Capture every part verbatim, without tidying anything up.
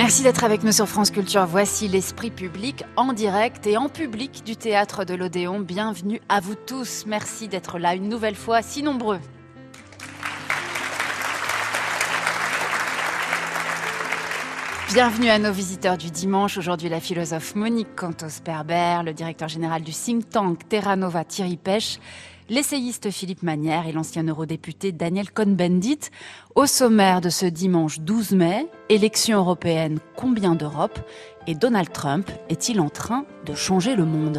Merci d'être avec nous sur France Culture. Voici l'Esprit public en direct et en public du Théâtre de l'Odéon. Bienvenue à vous tous. Merci d'être là une nouvelle fois, si nombreux. Bienvenue à nos visiteurs du dimanche. Aujourd'hui, la philosophe Monique Cantos-Perber, le directeur général du think tank Terra Nova Thierry Pech, l'essayiste Philippe Manière et l'ancien eurodéputé Daniel Cohn-Bendit. Au sommaire de ce dimanche douze mai, élection européenne, combien d'Europe? Et Donald Trump est-il en train de changer le monde?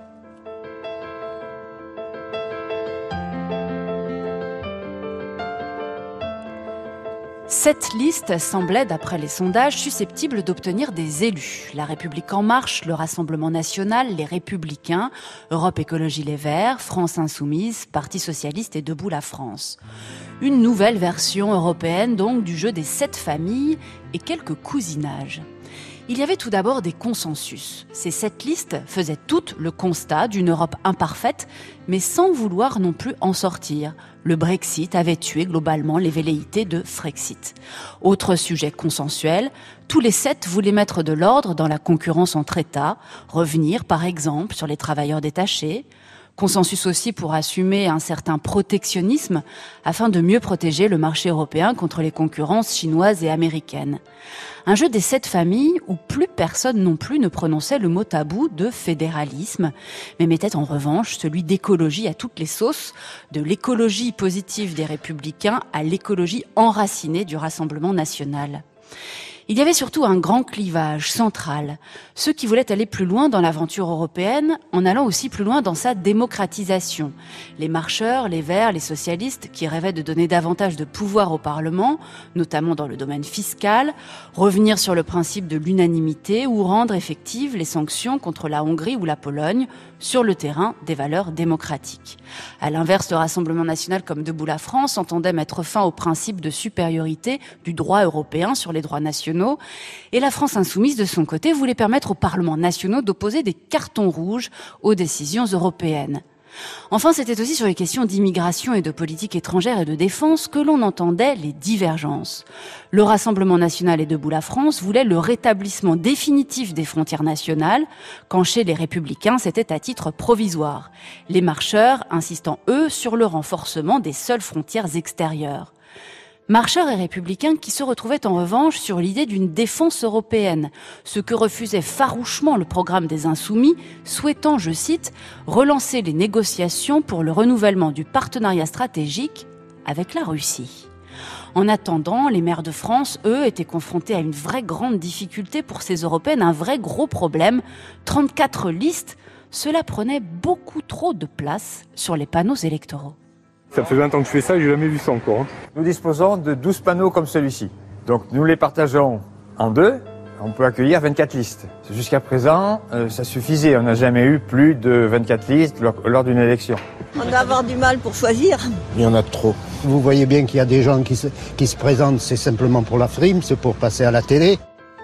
Cette liste semblait, d'après les sondages, susceptible d'obtenir des élus. La République En Marche, le Rassemblement National, les Républicains, Europe Écologie Les Verts, France Insoumise, Parti Socialiste et Debout la France. Une nouvelle version européenne donc du jeu des sept familles et quelques cousinages. Il y avait tout d'abord des consensus. Ces sept listes faisaient toutes le constat d'une Europe imparfaite, mais sans vouloir non plus en sortir. Le Brexit avait tué globalement les velléités de Frexit. Autre sujet consensuel, tous les sept voulaient mettre de l'ordre dans la concurrence entre États, revenir par exemple sur les travailleurs détachés. Consensus aussi pour assumer un certain protectionnisme afin de mieux protéger le marché européen contre les concurrences chinoises et américaines. Un jeu des sept familles où plus personne non plus ne prononçait le mot tabou de fédéralisme, mais mettait en revanche celui d'écologie à toutes les sauces, de l'écologie positive des Républicains à l'écologie enracinée du Rassemblement national. Il y avait surtout un grand clivage central, ceux qui voulaient aller plus loin dans l'aventure européenne en allant aussi plus loin dans sa démocratisation. Les marcheurs, les verts, les socialistes qui rêvaient de donner davantage de pouvoir au Parlement, notamment dans le domaine fiscal, revenir sur le principe de l'unanimité ou rendre effectives les sanctions contre la Hongrie ou la Pologne sur le terrain des valeurs démocratiques. À l'inverse, le Rassemblement national comme Debout la France entendait mettre fin au principe de supériorité du droit européen sur les droits nationaux. Et la France insoumise, de son côté, voulait permettre aux parlements nationaux d'opposer des cartons rouges aux décisions européennes. Enfin, c'était aussi sur les questions d'immigration et de politique étrangère et de défense que l'on entendait les divergences. Le Rassemblement national et Debout la France voulaient le rétablissement définitif des frontières nationales, quand chez les Républicains, c'était à titre provisoire. Les marcheurs insistant, eux, sur le renforcement des seules frontières extérieures. Marcheurs et républicains qui se retrouvaient en revanche sur l'idée d'une défense européenne, ce que refusait farouchement le programme des Insoumis, souhaitant, je cite, relancer les négociations pour le renouvellement du partenariat stratégique avec la Russie. En attendant, les maires de France, eux, étaient confrontés à une vraie grande difficulté pour ces Européennes, un vrai gros problème. trente-quatre listes, cela prenait beaucoup trop de place sur les panneaux électoraux. Ça fait vingt ans que je fais ça, j'ai jamais vu ça encore. Nous disposons de douze panneaux comme celui-ci. Donc nous les partageons en deux, on peut accueillir vingt-quatre listes. Jusqu'à présent, euh, ça suffisait, on n'a jamais eu plus de vingt-quatre listes lors, lors d'une élection. On va avoir du mal pour choisir. Il y en a trop. Vous voyez bien qu'il y a des gens qui se, qui se présentent, c'est simplement pour la frime, c'est pour passer à la télé.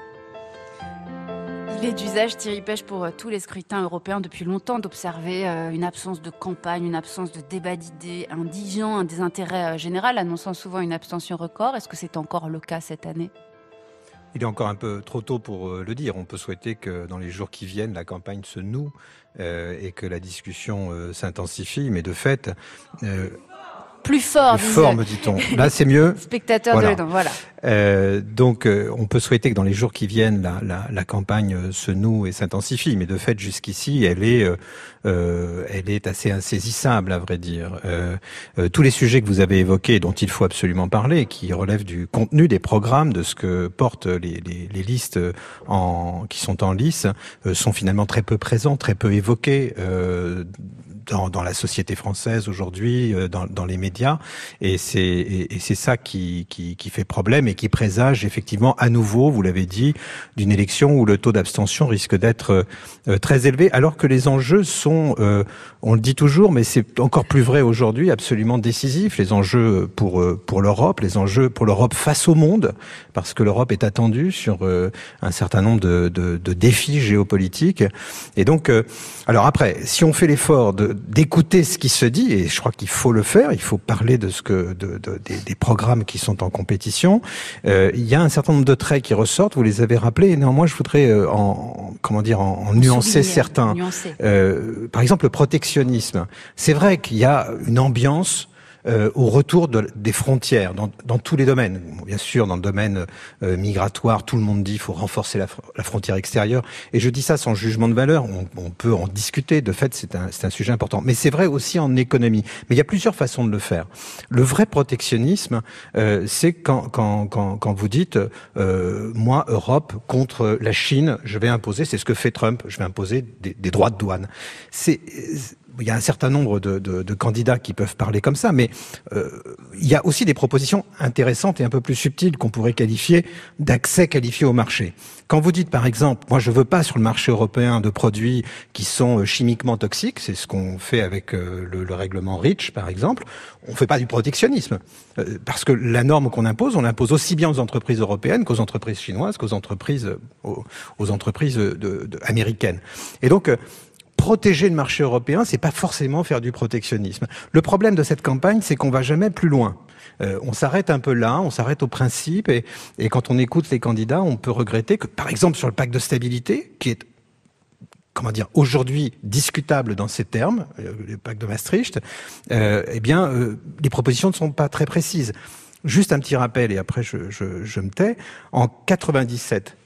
Il est d'usage, Thierry Pech, pour euh, tous les scrutins européens depuis longtemps d'observer euh, une absence de campagne, une absence de débat d'idées, indigent, un désintérêt euh, général, annonçant souvent une abstention record. Est-ce que c'est encore le cas cette année ? Il est encore un peu trop tôt pour euh, le dire. On peut souhaiter que dans les jours qui viennent, la campagne se noue euh, et que la discussion euh, s'intensifie. Mais de fait... Euh, Plus fort, plus fort, me dit-on. Là, c'est mieux. Spectateur voilà. de l'Odéon, voilà. Euh, donc, euh, on peut souhaiter que dans les jours qui viennent, la, la, la campagne euh, se noue et s'intensifie. Mais de fait, jusqu'ici, elle est, euh, euh, elle est assez insaisissable, à vrai dire. Euh, euh, tous les sujets que vous avez évoqués, dont il faut absolument parler, qui relèvent du contenu des programmes, de ce que portent les, les, les listes en, qui sont en lice, euh, sont finalement très peu présents, très peu évoqués. Euh, Dans, dans la société française aujourd'hui, dans, dans les médias, et c'est et, et c'est ça qui, qui qui fait problème et qui présage effectivement à nouveau, vous l'avez dit, d'une élection où le taux d'abstention risque d'être euh, très élevé, alors que les enjeux sont, euh, on le dit toujours, mais c'est encore plus vrai aujourd'hui, absolument décisifs. Les enjeux pour pour l'Europe, les enjeux pour l'Europe face au monde, parce que l'Europe est attendue sur euh, un certain nombre de, de, de défis géopolitiques, et donc euh, alors après, si on fait l'effort de d'écouter ce qui se dit, et je crois qu'il faut le faire, il faut parler de ce que de, de, des, des programmes qui sont en compétition. Euh, il y a un certain nombre de traits qui ressortent, vous les avez rappelés, et néanmoins je voudrais euh, en, comment dire, en, en nuancer Souligner, certains. nuancer. Euh, par exemple, le protectionnisme. C'est vrai qu'il y a une ambiance Euh, au retour de, des frontières, dans, dans tous les domaines. Bien sûr, dans le domaine euh, migratoire, tout le monde dit qu'il faut renforcer la, la frontière extérieure. Et je dis ça sans jugement de valeur. On, on peut en discuter. De fait, c'est un, c'est un sujet important. Mais c'est vrai aussi en économie. Mais il y a plusieurs façons de le faire. Le vrai protectionnisme, euh, c'est quand, quand, quand, quand vous dites euh, moi, Europe, contre la Chine, je vais imposer, c'est ce que fait Trump, je vais imposer des, des droits de douane. C'est... Il y a un certain nombre de, de, de candidats qui peuvent parler comme ça, mais euh, il y a aussi des propositions intéressantes et un peu plus subtiles qu'on pourrait qualifier d'accès qualifié au marché. Quand vous dites, par exemple, moi je veux pas sur le marché européen de produits qui sont chimiquement toxiques, c'est ce qu'on fait avec euh, le, le règlement REACH, par exemple, on fait pas du protectionnisme. Euh, parce que la norme qu'on impose, on l'impose aussi bien aux entreprises européennes qu'aux entreprises chinoises, qu'aux entreprises, aux, aux entreprises de, de, américaines. Et donc, euh, protéger le marché européen, c'est pas forcément faire du protectionnisme. Le problème de cette campagne, c'est qu'on va jamais plus loin. Euh, on s'arrête un peu là, on s'arrête au principe, et, et quand on écoute les candidats, on peut regretter que, par exemple, sur le pacte de stabilité, qui est, comment dire, aujourd'hui discutable dans ces termes, euh, le pacte de Maastricht, euh, eh bien, euh, les propositions ne sont pas très précises. Juste un petit rappel, et après je, je, je me tais. En quatre-vingt-dix-sept,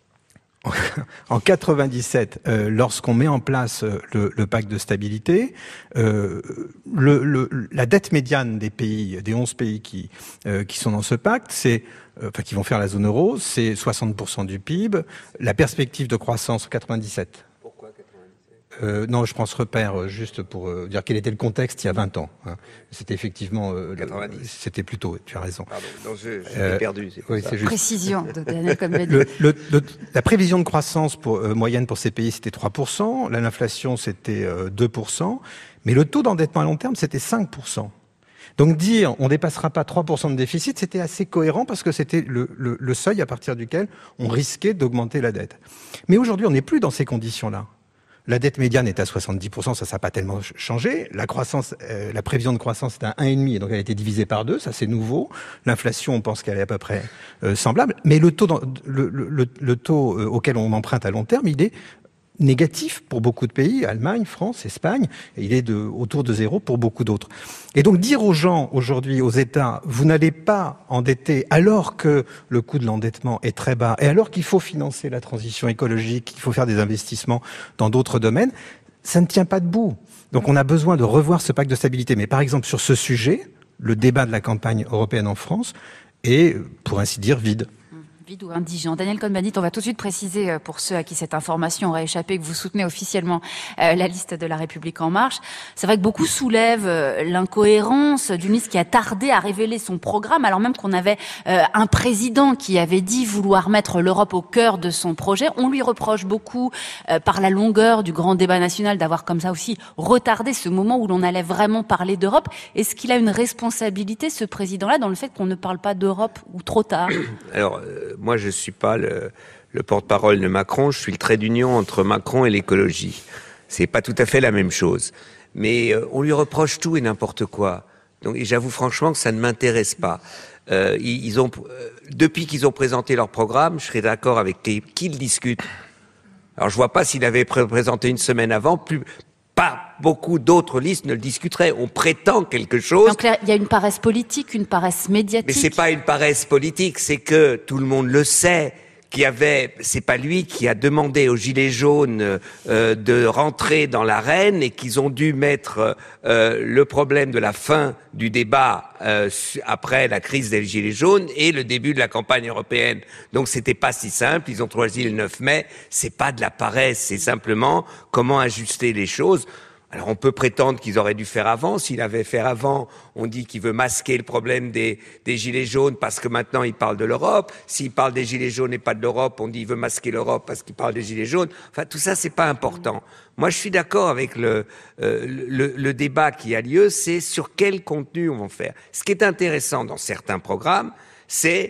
En quatre-vingt-dix-sept, euh, lorsqu'on met en place euh, le, le pacte de stabilité, euh, le, le, la dette médiane des pays, des onze pays qui, euh, qui sont dans ce pacte, c'est, euh, enfin, qui vont faire la zone euro, c'est soixante pour cent du P I B. La perspective de croissance en quatre-vingt-dix-sept. Pourquoi quatre-vingt-dix-sept euh, Non, je prends ce repère euh, juste pour euh, dire quel était le contexte il y a vingt ans. Hein. C'était effectivement... Euh, quatre-vingt-dix. C'était plutôt, tu as raison. Pardon, non, je, je euh, perdu. C'est oui, ça. c'est juste. Précision de Daniel Cohn-Bendit. Le, le, le, la prévision de croissance pour, euh, moyenne pour ces pays, c'était trois pour cent. L'inflation, c'était euh, deux pour cent. Mais le taux d'endettement à long terme, c'était cinq pour cent. Donc dire on dépassera pas trois pour cent de déficit, c'était assez cohérent parce que c'était le, le, le seuil à partir duquel on risquait d'augmenter la dette. Mais aujourd'hui, on n'est plus dans ces conditions-là. La dette médiane est à soixante-dix pour cent, ça n'a pas tellement changé. La croissance, euh, la prévision de croissance est à un virgule cinq, et donc elle a été divisée par deux, ça c'est nouveau. L'inflation, on pense qu'elle est à peu près euh, semblable. Mais le taux, dans, le, le, le taux euh, auquel on emprunte à long terme, il est négatif pour beaucoup de pays, Allemagne, France, Espagne, et il est de, autour de zéro pour beaucoup d'autres. Et donc dire aux gens aujourd'hui, aux États, vous n'allez pas endetter alors que le coût de l'endettement est très bas et alors qu'il faut financer la transition écologique, qu'il faut faire des investissements dans d'autres domaines, ça ne tient pas debout. Donc on a besoin de revoir ce pacte de stabilité. Mais par exemple sur ce sujet, le débat de la campagne européenne en France est, pour ainsi dire, vide. Vide ou indigent. Daniel Cohn-Bendit, on va tout de suite préciser pour ceux à qui cette information aurait échappé que vous soutenez officiellement euh, la liste de La République En Marche. C'est vrai que beaucoup soulèvent euh, l'incohérence d'une liste qui a tardé à révéler son programme, alors même qu'on avait euh, un président qui avait dit vouloir mettre l'Europe au cœur de son projet. On lui reproche beaucoup, euh, par la longueur du grand débat national, d'avoir comme ça aussi retardé ce moment où l'on allait vraiment parler d'Europe. Est-ce qu'il a une responsabilité, ce président-là, dans le fait qu'on ne parle pas d'Europe ou trop tard? Alors, euh... moi, je ne suis pas le, le porte-parole de Macron, je suis le trait d'union entre Macron et l'écologie. C'est pas tout à fait la même chose. Mais euh, on lui reproche tout et n'importe quoi. Donc, et j'avoue franchement que ça ne m'intéresse pas. Euh, ils, ils ont, euh, depuis qu'ils ont présenté leur programme, je serais d'accord avec qui, qui le discute. Alors, je vois pas s'il avait pré- présenté une semaine avant, plus... Pas beaucoup d'autres listes ne le discuteraient. On prétend quelque chose. Donc, il y a une paresse politique, une paresse médiatique. Mais c'est pas une paresse politique, c'est que tout le monde le sait. Qu'il y avait, c'est pas lui qui a demandé aux Gilets jaunes euh, de rentrer dans l'arène et qu'ils ont dû mettre euh, le problème de la fin du débat euh, après la crise des Gilets jaunes et le début de la campagne européenne. Donc c'était pas si simple. Ils ont choisi le neuf mai. C'est pas de la paresse, c'est simplement comment ajuster les choses. Alors on peut prétendre qu'ils auraient dû faire avant. S'il avait fait avant, on dit qu'il veut masquer le problème des, des gilets jaunes parce que maintenant il parle de l'Europe. S'il parle des gilets jaunes et pas de l'Europe, on dit qu'il veut masquer l'Europe parce qu'il parle des gilets jaunes. Enfin tout ça c'est pas important. Moi je suis d'accord avec le, euh, le, le débat qui a lieu, c'est sur quel contenu on va faire. Ce qui est intéressant dans certains programmes, c'est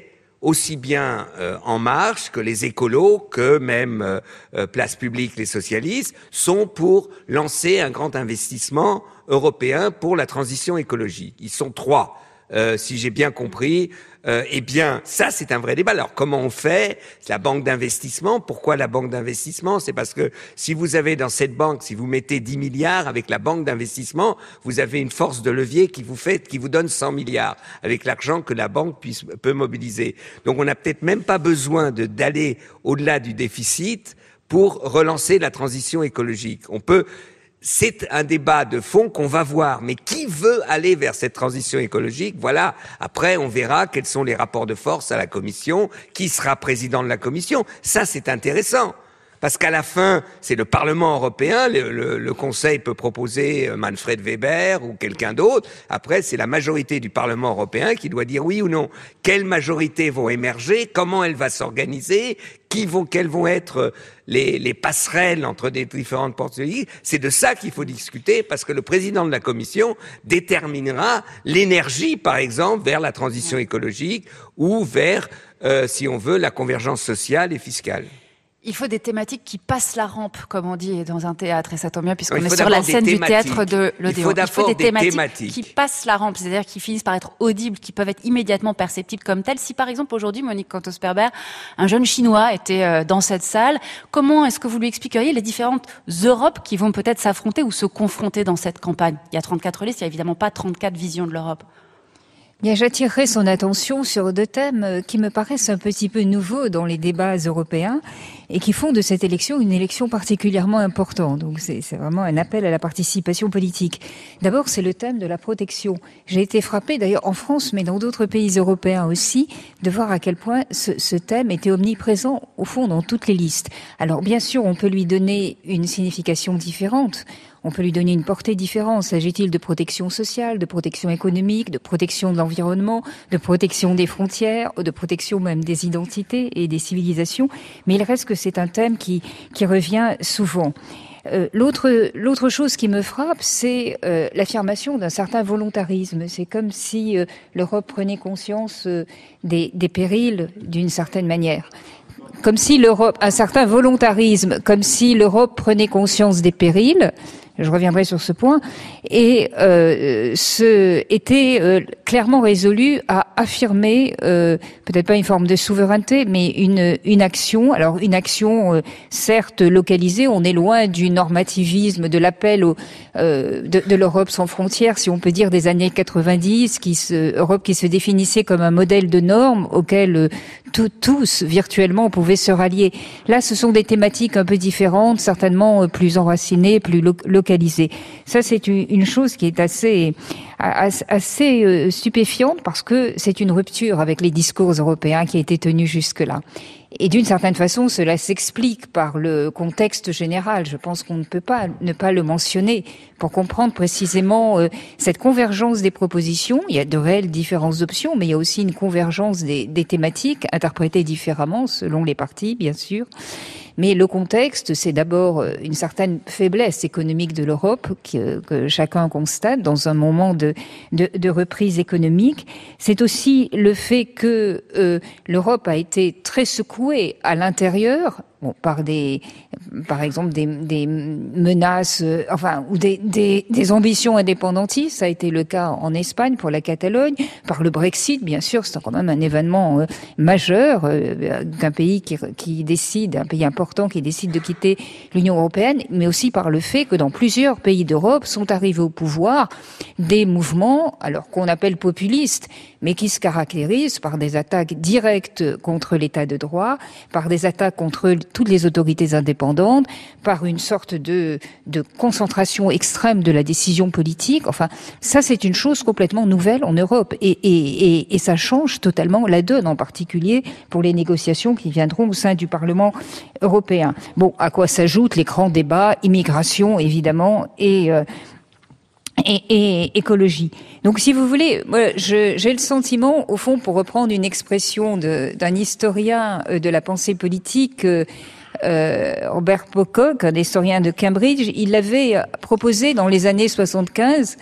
aussi bien euh, En Marche que les écolos, que même euh, euh, Place Publique, les socialistes, sont pour lancer un grand investissement européen pour la transition écologique. Ils sont trois, euh, si j'ai bien compris. Euh, eh bien, ça, c'est un vrai débat. Alors, comment on fait? La banque d'investissement. Pourquoi la banque d'investissement? C'est parce que si vous avez dans cette banque, si vous mettez dix milliards avec la banque d'investissement, vous avez une force de levier qui vous fait, qui vous donne cent milliards avec l'argent que la banque puisse, peut mobiliser. Donc, on n'a peut-être même pas besoin de, d'aller au-delà du déficit pour relancer la transition écologique. On peut, c'est un débat de fond qu'on va voir. Mais qui veut aller vers cette transition écologique? Voilà. Après, on verra quels sont les rapports de force à la Commission, qui sera président de la Commission. Ça, c'est intéressant. Parce qu'à la fin, c'est le Parlement européen, le, le, le Conseil peut proposer Manfred Weber ou quelqu'un d'autre. Après, c'est la majorité du Parlement européen qui doit dire oui ou non. Quelles majorités vont émerger? Comment elle va s'organiser? Qui vont, quelles vont être les, les passerelles entre des différentes portefeuilles? C'est de ça qu'il faut discuter, parce que le président de la Commission déterminera l'énergie, par exemple, vers la transition écologique ou vers, euh, si on veut, la convergence sociale et fiscale. Il faut des thématiques qui passent la rampe, comme on dit dans un théâtre, et ça tombe bien puisqu'on est sur la scène du théâtre de l'Odéon. Il faut d'abord il faut des, des thématiques, thématiques qui passent la rampe, c'est-à-dire qui finissent par être audibles, qui peuvent être immédiatement perceptibles comme telles. Si par exemple aujourd'hui, Monique Cantos-Perber, un jeune Chinois était dans cette salle, comment est-ce que vous lui expliqueriez les différentes Europes qui vont peut-être s'affronter ou se confronter dans cette campagne? Il y a trente-quatre listes, il n'y a évidemment pas trente-quatre visions de l'Europe. Bien, j'attirerai son attention sur deux thèmes qui me paraissent un petit peu nouveaux dans les débats européens et qui font de cette élection une élection particulièrement importante. Donc c'est, c'est vraiment un appel à la participation politique. D'abord, c'est le thème de la protection. J'ai été frappée, d'ailleurs en France, mais dans d'autres pays européens aussi, de voir à quel point ce, ce thème était omniprésent, au fond, dans toutes les listes. Alors bien sûr, on peut lui donner une signification différente. On peut lui donner une portée différente. S'agit-il de protection sociale, de protection économique, de protection de l'environnement, de protection des frontières, de protection même des identités et des civilisations? Mais il reste que c'est un thème qui, qui revient souvent. Euh, l'autre, l'autre chose qui me frappe, c'est euh, l'affirmation d'un certain volontarisme. C'est comme si euh, l'Europe prenait conscience euh, des, des périls d'une certaine manière. Comme si l'Europe, un certain volontarisme, comme si l'Europe prenait conscience des périls. Je reviendrai sur ce point, et euh, ce, était euh, clairement résolu à affirmer, euh, peut-être pas une forme de souveraineté, mais une, une action. Alors une action euh, certes localisée, on est loin du normativisme, de l'appel au, euh, de, de l'Europe sans frontières, si on peut dire, des années quatre-vingt-dix, qui se, Europe qui se définissait comme un modèle de normes auquel euh, tout, tous, virtuellement, pouvaient se rallier. Là, ce sont des thématiques un peu différentes, certainement euh, plus enracinées, plus lo- localisées. Ça, c'est une chose qui est assez, assez stupéfiante parce que c'est une rupture avec les discours européens qui a été tenus jusque-là. Et d'une certaine façon, cela s'explique par le contexte général. Je pense qu'on ne peut pas ne pas le mentionner pour comprendre précisément euh, cette convergence des propositions. Il y a de réelles différences d'options, mais il y a aussi une convergence des, des thématiques interprétées différemment selon les partis, bien sûr. Mais le contexte, c'est d'abord une certaine faiblesse économique de l'Europe que, que chacun constate dans un moment de, de, de reprise économique. C'est aussi le fait que euh, l'Europe a été très secouée à l'intérieur. Bon, par des, par exemple, des, des menaces, euh, enfin, ou des, des, des ambitions indépendantistes. Ça a été le cas en Espagne pour la Catalogne, par le Brexit, bien sûr, c'est quand même un événement euh, majeur euh, qu'un pays qui, qui décide, un pays important qui décide de quitter l'Union européenne, mais aussi par le fait que dans plusieurs pays d'Europe sont arrivés au pouvoir des mouvements, alors qu'on appelle populistes, mais qui se caractérisent par des attaques directes contre l'état de droit, par des attaques contre toutes les autorités indépendantes, par une sorte de, de concentration extrême de la décision politique. Enfin, ça, c'est une chose complètement nouvelle en Europe. Et, et, et, et ça change totalement la donne, en particulier pour les négociations qui viendront au sein du Parlement européen. Bon, à quoi s'ajoutent les grands débats, immigration, évidemment, et... Euh, Et, et écologie. Donc, si vous voulez, moi, je, j'ai le sentiment, au fond, pour reprendre une expression de, d'un historien de la pensée politique, euh, Robert Pocock, un historien de Cambridge, il avait proposé dans les années soixante-quinze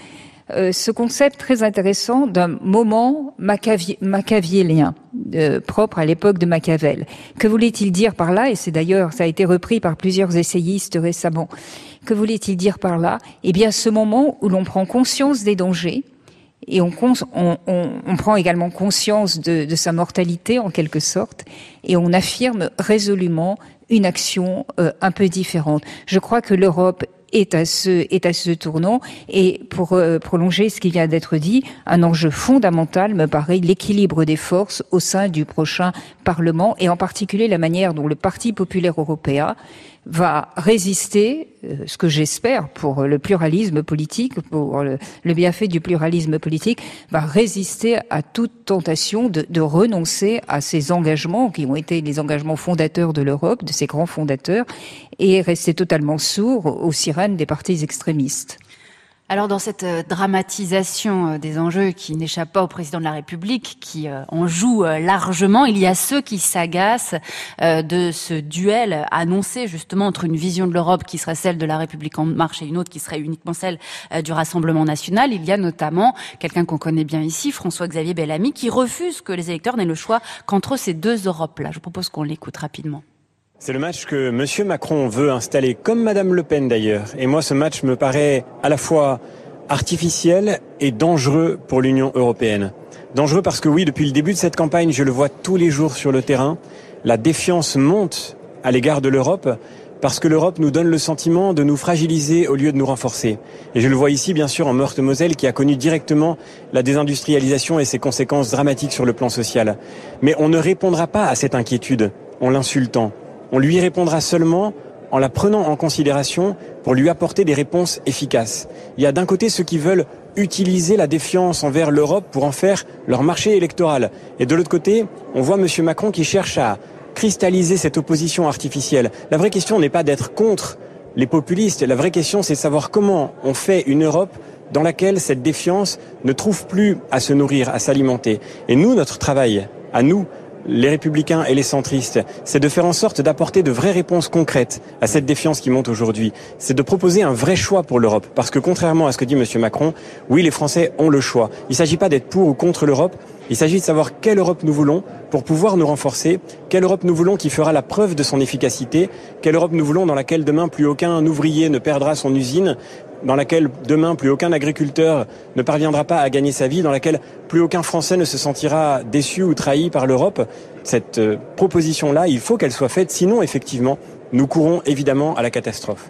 euh, ce concept très intéressant d'un moment machiavi- machiavélien, euh, propre à l'époque de Machiavel. Que voulait-il dire par là? Et c'est d'ailleurs, ça a été repris par plusieurs essayistes récemment. Que voulait-il dire par là? Eh bien, ce moment où l'on prend conscience des dangers, et on, on, on, on prend également conscience de, de sa mortalité, en quelque sorte, et on affirme résolument une action euh, un peu différente. Je crois que l'Europe est à ce, est à ce tournant, et pour euh, prolonger ce qui vient d'être dit, un enjeu fondamental me paraît l'équilibre des forces au sein du prochain Parlement, et en particulier la manière dont le Parti populaire européen va résister, euh, ce que j'espère pour le pluralisme politique, pour le, le bienfait du pluralisme politique, va résister à toute tentation de, de renoncer à ces engagements qui ont été les engagements fondateurs de l'Europe, de ses grands fondateurs, et rester totalement sourd aux sirènes des partis extrémistes. Alors dans cette dramatisation des enjeux qui n'échappe pas au président de la République, qui en joue largement, il y a ceux qui s'agacent de ce duel annoncé justement entre une vision de l'Europe qui serait celle de la République en marche et une autre qui serait uniquement celle du Rassemblement national. Il y a notamment quelqu'un qu'on connaît bien ici, François-Xavier Bellamy, qui refuse que les électeurs n'aient le choix qu'entre ces deux Europes-là. Je vous propose qu'on l'écoute rapidement. C'est le match que M. Macron veut installer, comme Mme Le Pen d'ailleurs. Et moi, ce match me paraît à la fois artificiel et dangereux pour l'Union européenne. Dangereux parce que oui, depuis le début de cette campagne, je le vois tous les jours sur le terrain, la défiance monte à l'égard de l'Europe parce que l'Europe nous donne le sentiment de nous fragiliser au lieu de nous renforcer. Et je le vois ici, bien sûr, en Meurthe-et-Moselle, qui a connu directement la désindustrialisation et ses conséquences dramatiques sur le plan social. Mais on ne répondra pas à cette inquiétude en l'insultant. On lui répondra seulement en la prenant en considération pour lui apporter des réponses efficaces. Il y a d'un côté ceux qui veulent utiliser la défiance envers l'Europe pour en faire leur marché électoral. Et de l'autre côté, on voit M. Macron qui cherche à cristalliser cette opposition artificielle. La vraie question n'est pas d'être contre les populistes. La vraie question, c'est de savoir comment on fait une Europe dans laquelle cette défiance ne trouve plus à se nourrir, à s'alimenter. Et nous, notre travail, à nous, les républicains et les centristes, c'est de faire en sorte d'apporter de vraies réponses concrètes à cette défiance qui monte aujourd'hui. C'est de proposer un vrai choix pour l'Europe. Parce que contrairement à ce que dit M. Macron, oui, les Français ont le choix. Il ne s'agit pas d'être pour ou contre l'Europe. Il s'agit de savoir quelle Europe nous voulons pour pouvoir nous renforcer, quelle Europe nous voulons qui fera la preuve de son efficacité, quelle Europe nous voulons dans laquelle demain plus aucun ouvrier ne perdra son usine, dans laquelle demain plus aucun agriculteur ne parviendra pas à gagner sa vie, dans laquelle plus aucun Français ne se sentira déçu ou trahi par l'Europe. Cette euh, proposition-là, il faut qu'elle soit faite, sinon effectivement, nous courons évidemment à la catastrophe.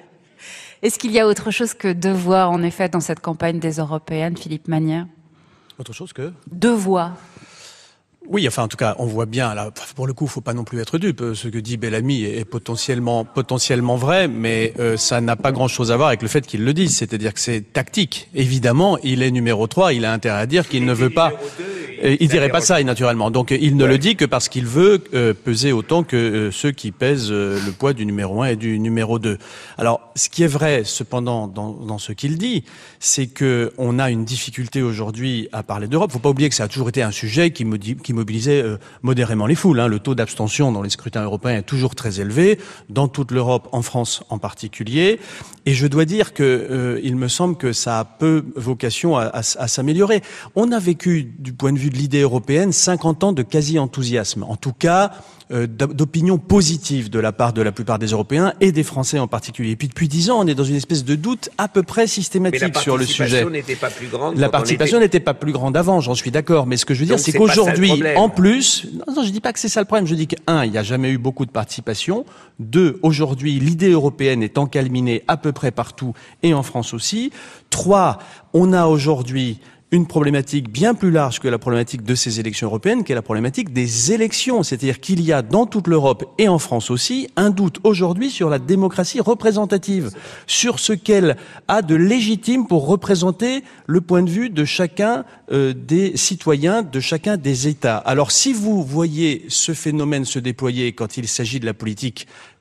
Est-ce qu'il y a autre chose que deux voix, en effet, dans cette campagne des Européennes, Philippe Magnier ? Autre chose que Deux voix. Oui, enfin, en tout cas, on voit bien, là, pour le coup, faut pas non plus être dupe. Ce que dit Bellamy est potentiellement, potentiellement vrai, mais euh, ça n'a pas grand-chose à voir avec le fait qu'il le dise. C'est-à-dire que c'est tactique. Évidemment, il est numéro trois, il a intérêt à dire qu'il ne veut pas... Il, il dirait pas ça, naturellement. Donc, il ne ouais. le dit que parce qu'il veut euh, peser autant que euh, ceux qui pèsent euh, le poids du numéro un et du numéro deux. Alors, ce qui est vrai, cependant, dans, dans ce qu'il dit, c'est que on a une difficulté aujourd'hui à parler d'Europe. Faut pas oublier que ça a toujours été un sujet qui, modi- qui mobilisait euh, modérément les foules. Hein. Le taux d'abstention dans les scrutins européens est toujours très élevé, dans toute l'Europe, en France en particulier. Et je dois dire que euh, il me semble que ça a peu vocation à, à, à s'améliorer. On a vécu, du point de vue de l'idée européenne, cinquante ans de quasi-enthousiasme. En tout cas, euh, d'opinion positive de la part de la plupart des Européens et des Français en particulier. Et puis depuis dix ans, on est dans une espèce de doute à peu près systématique sur le sujet. La participation n'était pas plus grande. La participation était... n'était pas plus grande avant, j'en suis d'accord. Mais ce que je veux dire, Donc, c'est, c'est qu'aujourd'hui, en plus, non, non, je dis pas que c'est ça le problème. Je dis que un, il n'y a jamais eu beaucoup de participation. Deux, aujourd'hui, l'idée européenne est encalminée à peu près partout et en France aussi. Trois, on a aujourd'hui une problématique bien plus large que la problématique de ces élections européennes, qui est la problématique des élections. C'est-à-dire qu'il y a dans toute l'Europe et en France aussi un doute aujourd'hui sur la démocratie représentative, sur ce qu'elle a de légitime pour représenter le point de vue de chacun euh, des citoyens, de chacun des États. Alors si vous voyez ce phénomène se déployer quand il s'agit de la politique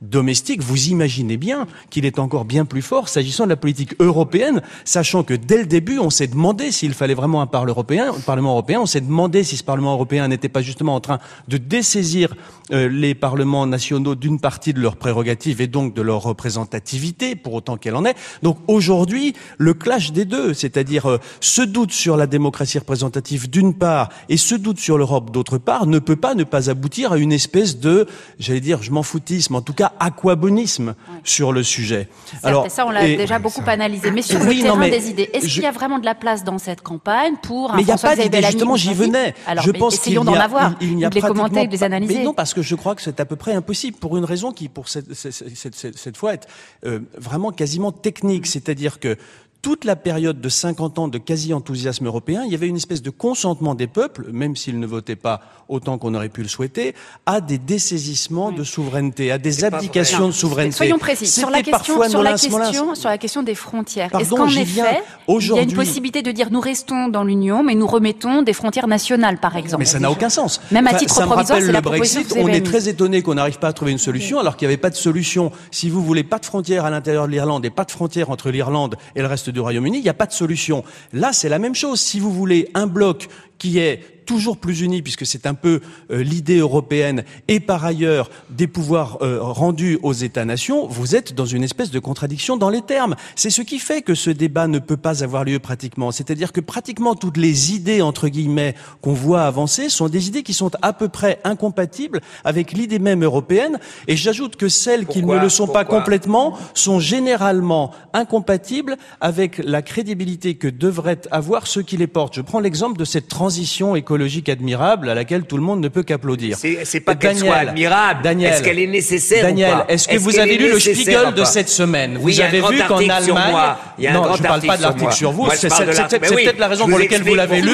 domestique, vous imaginez bien qu'il est encore bien plus fort s'agissant de la politique européenne, sachant que dès le début, on s'est demandé s'il fallait vraiment un Parlement européen, un Parlement européen, on s'est demandé si ce Parlement européen n'était pas justement en train de dessaisir euh, les parlements nationaux d'une partie de leurs prérogatives et donc de leur représentativité, pour autant qu'elle en est. Donc aujourd'hui, le clash des deux, c'est-à-dire euh, ce doute sur la démocratie représentative d'une part et ce doute sur l'Europe d'autre part, ne peut pas ne pas aboutir à une espèce de, j'allais dire, je m'en foutisme, en tout cas aquabonisme oui. sur le sujet. Certes, alors, et ça, on l'a et... déjà beaucoup analysé. Mais sur oui, le terrain non, des idées, est-ce je... qu'il y a vraiment de la place dans cette campagne pour un mais François-Xavier Bellamy? Mais il n'y a pas d'idée, justement, j'y venais. Alors, je pense essayons qu'il d'en avoir, il, il n'y a de les commenter, de les analyser. Mais non, parce que je crois que c'est à peu près impossible, pour une raison qui, pour cette, cette, cette, cette, cette fois, est euh, vraiment quasiment technique. C'est-à-dire que toute la période de cinquante ans de quasi-enthousiasme européen, il y avait une espèce de consentement des peuples, même s'ils ne votaient pas autant qu'on aurait pu le souhaiter, à des dessaisissements oui. de souveraineté, à des abdications de souveraineté. Soyons précis. Sur la, question, sur, la question, sur la question des frontières, Pardon, est-ce qu'en effet, il y a une possibilité de dire nous restons dans l'Union, mais nous remettons des frontières nationales, par exemple? Mais ça n'a aucun sens. Même à titre enfin, provisoire, c'est le la Brexit, proposition. On est très étonné qu'on n'arrive pas à trouver une solution, alors qu'il n'y avait pas de solution. Si vous voulez pas de frontières à l'intérieur de l'Irlande et pas de frontières entre l'Irlande et le reste du Royaume-Uni, il n'y a pas de solution. Là, c'est la même chose. Si vous voulez un bloc qui est toujours plus uni, puisque c'est un peu euh, l'idée européenne, et par ailleurs des pouvoirs euh, rendus aux États-nations, vous êtes dans une espèce de contradiction dans les termes. C'est ce qui fait que ce débat ne peut pas avoir lieu pratiquement. C'est-à-dire que pratiquement toutes les idées, entre guillemets, qu'on voit avancer sont des idées qui sont à peu près incompatibles avec l'idée même européenne, et j'ajoute que celles Pourquoi qui ne le sont Pourquoi pas complètement sont généralement incompatibles avec la crédibilité que devraient avoir ceux qui les portent. Je prends l'exemple de cette transition écologique écologique admirable à laquelle tout le monde ne peut qu'applaudir. C'est, c'est pas qu'elle soit admirable. Daniel, est-ce qu'elle est nécessaire Daniel, ou pas? est-ce que est-ce vous avez lu le Spiegel de cette semaine? Oui, vous avez vu qu'en Allemagne, non, je ne parle pas de l'article sur vous. C'est peut-être la raison pour laquelle vous l'avez lu.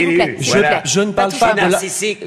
Je ne parle pas de la.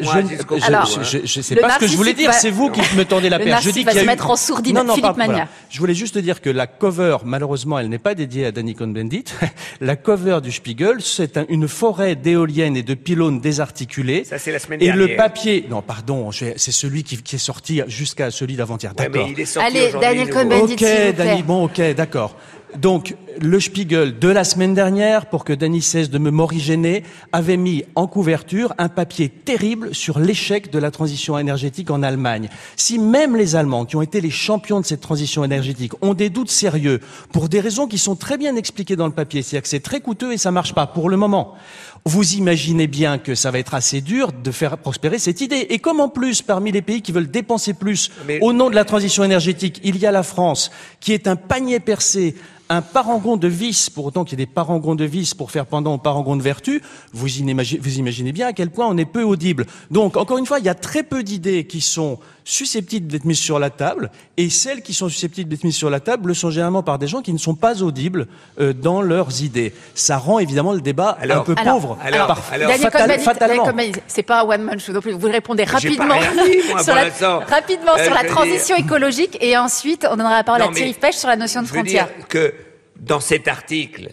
C'est pas ce que je voulais dire. C'est vous qui me tendez la perche. Je dis qu'il y a se mettre en sourdine. Philippe Magnat. Je voulais juste dire que la cover, malheureusement, elle n'est pas dédiée à Danny Cohn-Bendit. La cover du Spiegel, c'est une forêt d'éoliennes et de pylônes désarticulés. Ça, c'est la semaine et dernière. le papier, non, pardon, c'est celui qui, qui est sorti jusqu'à celui d'avant-hier. D'accord. Ouais, mais il est sorti Allez, Daniel Cohn-Bendit, ok, s'il vous plaît. Dany, bon, ok, d'accord. Donc, le Spiegel de la semaine dernière, pour que Dany cesse de me morigéner, avait mis en couverture un papier terrible sur l'échec de la transition énergétique en Allemagne. Si même les Allemands, qui ont été les champions de cette transition énergétique, ont des doutes sérieux, pour des raisons qui sont très bien expliquées dans le papier, c'est-à-dire que c'est très coûteux et ça marche pas pour le moment, vous imaginez bien que ça va être assez dur de faire prospérer cette idée. Et comme en plus, parmi les pays qui veulent dépenser plus Mais... au nom de la transition énergétique, il y a la France, qui est un panier percé, un parangon de vice, pour autant qu'il y ait des parangons de vice pour faire pendant au parangon de vertu, vous imaginez, vous imaginez bien à quel point on est peu audible. Donc, encore une fois, il y a très peu d'idées qui sont susceptibles d'être mises sur la table, et celles qui sont susceptibles d'être mises sur la table le sont généralement par des gens qui ne sont pas audibles euh, dans leurs idées. Ça rend évidemment le débat alors, un peu alors, pauvre. Alors, par, alors, fatal, fatalement. C'est pas un one-man show non plus. Vous répondez rapidement dit, moi, sur, la, rapidement euh, sur la transition dire... écologique, et ensuite on donnera la parole non, à Thierry Pêche sur la notion de frontière. Je veux dire que dans cet article,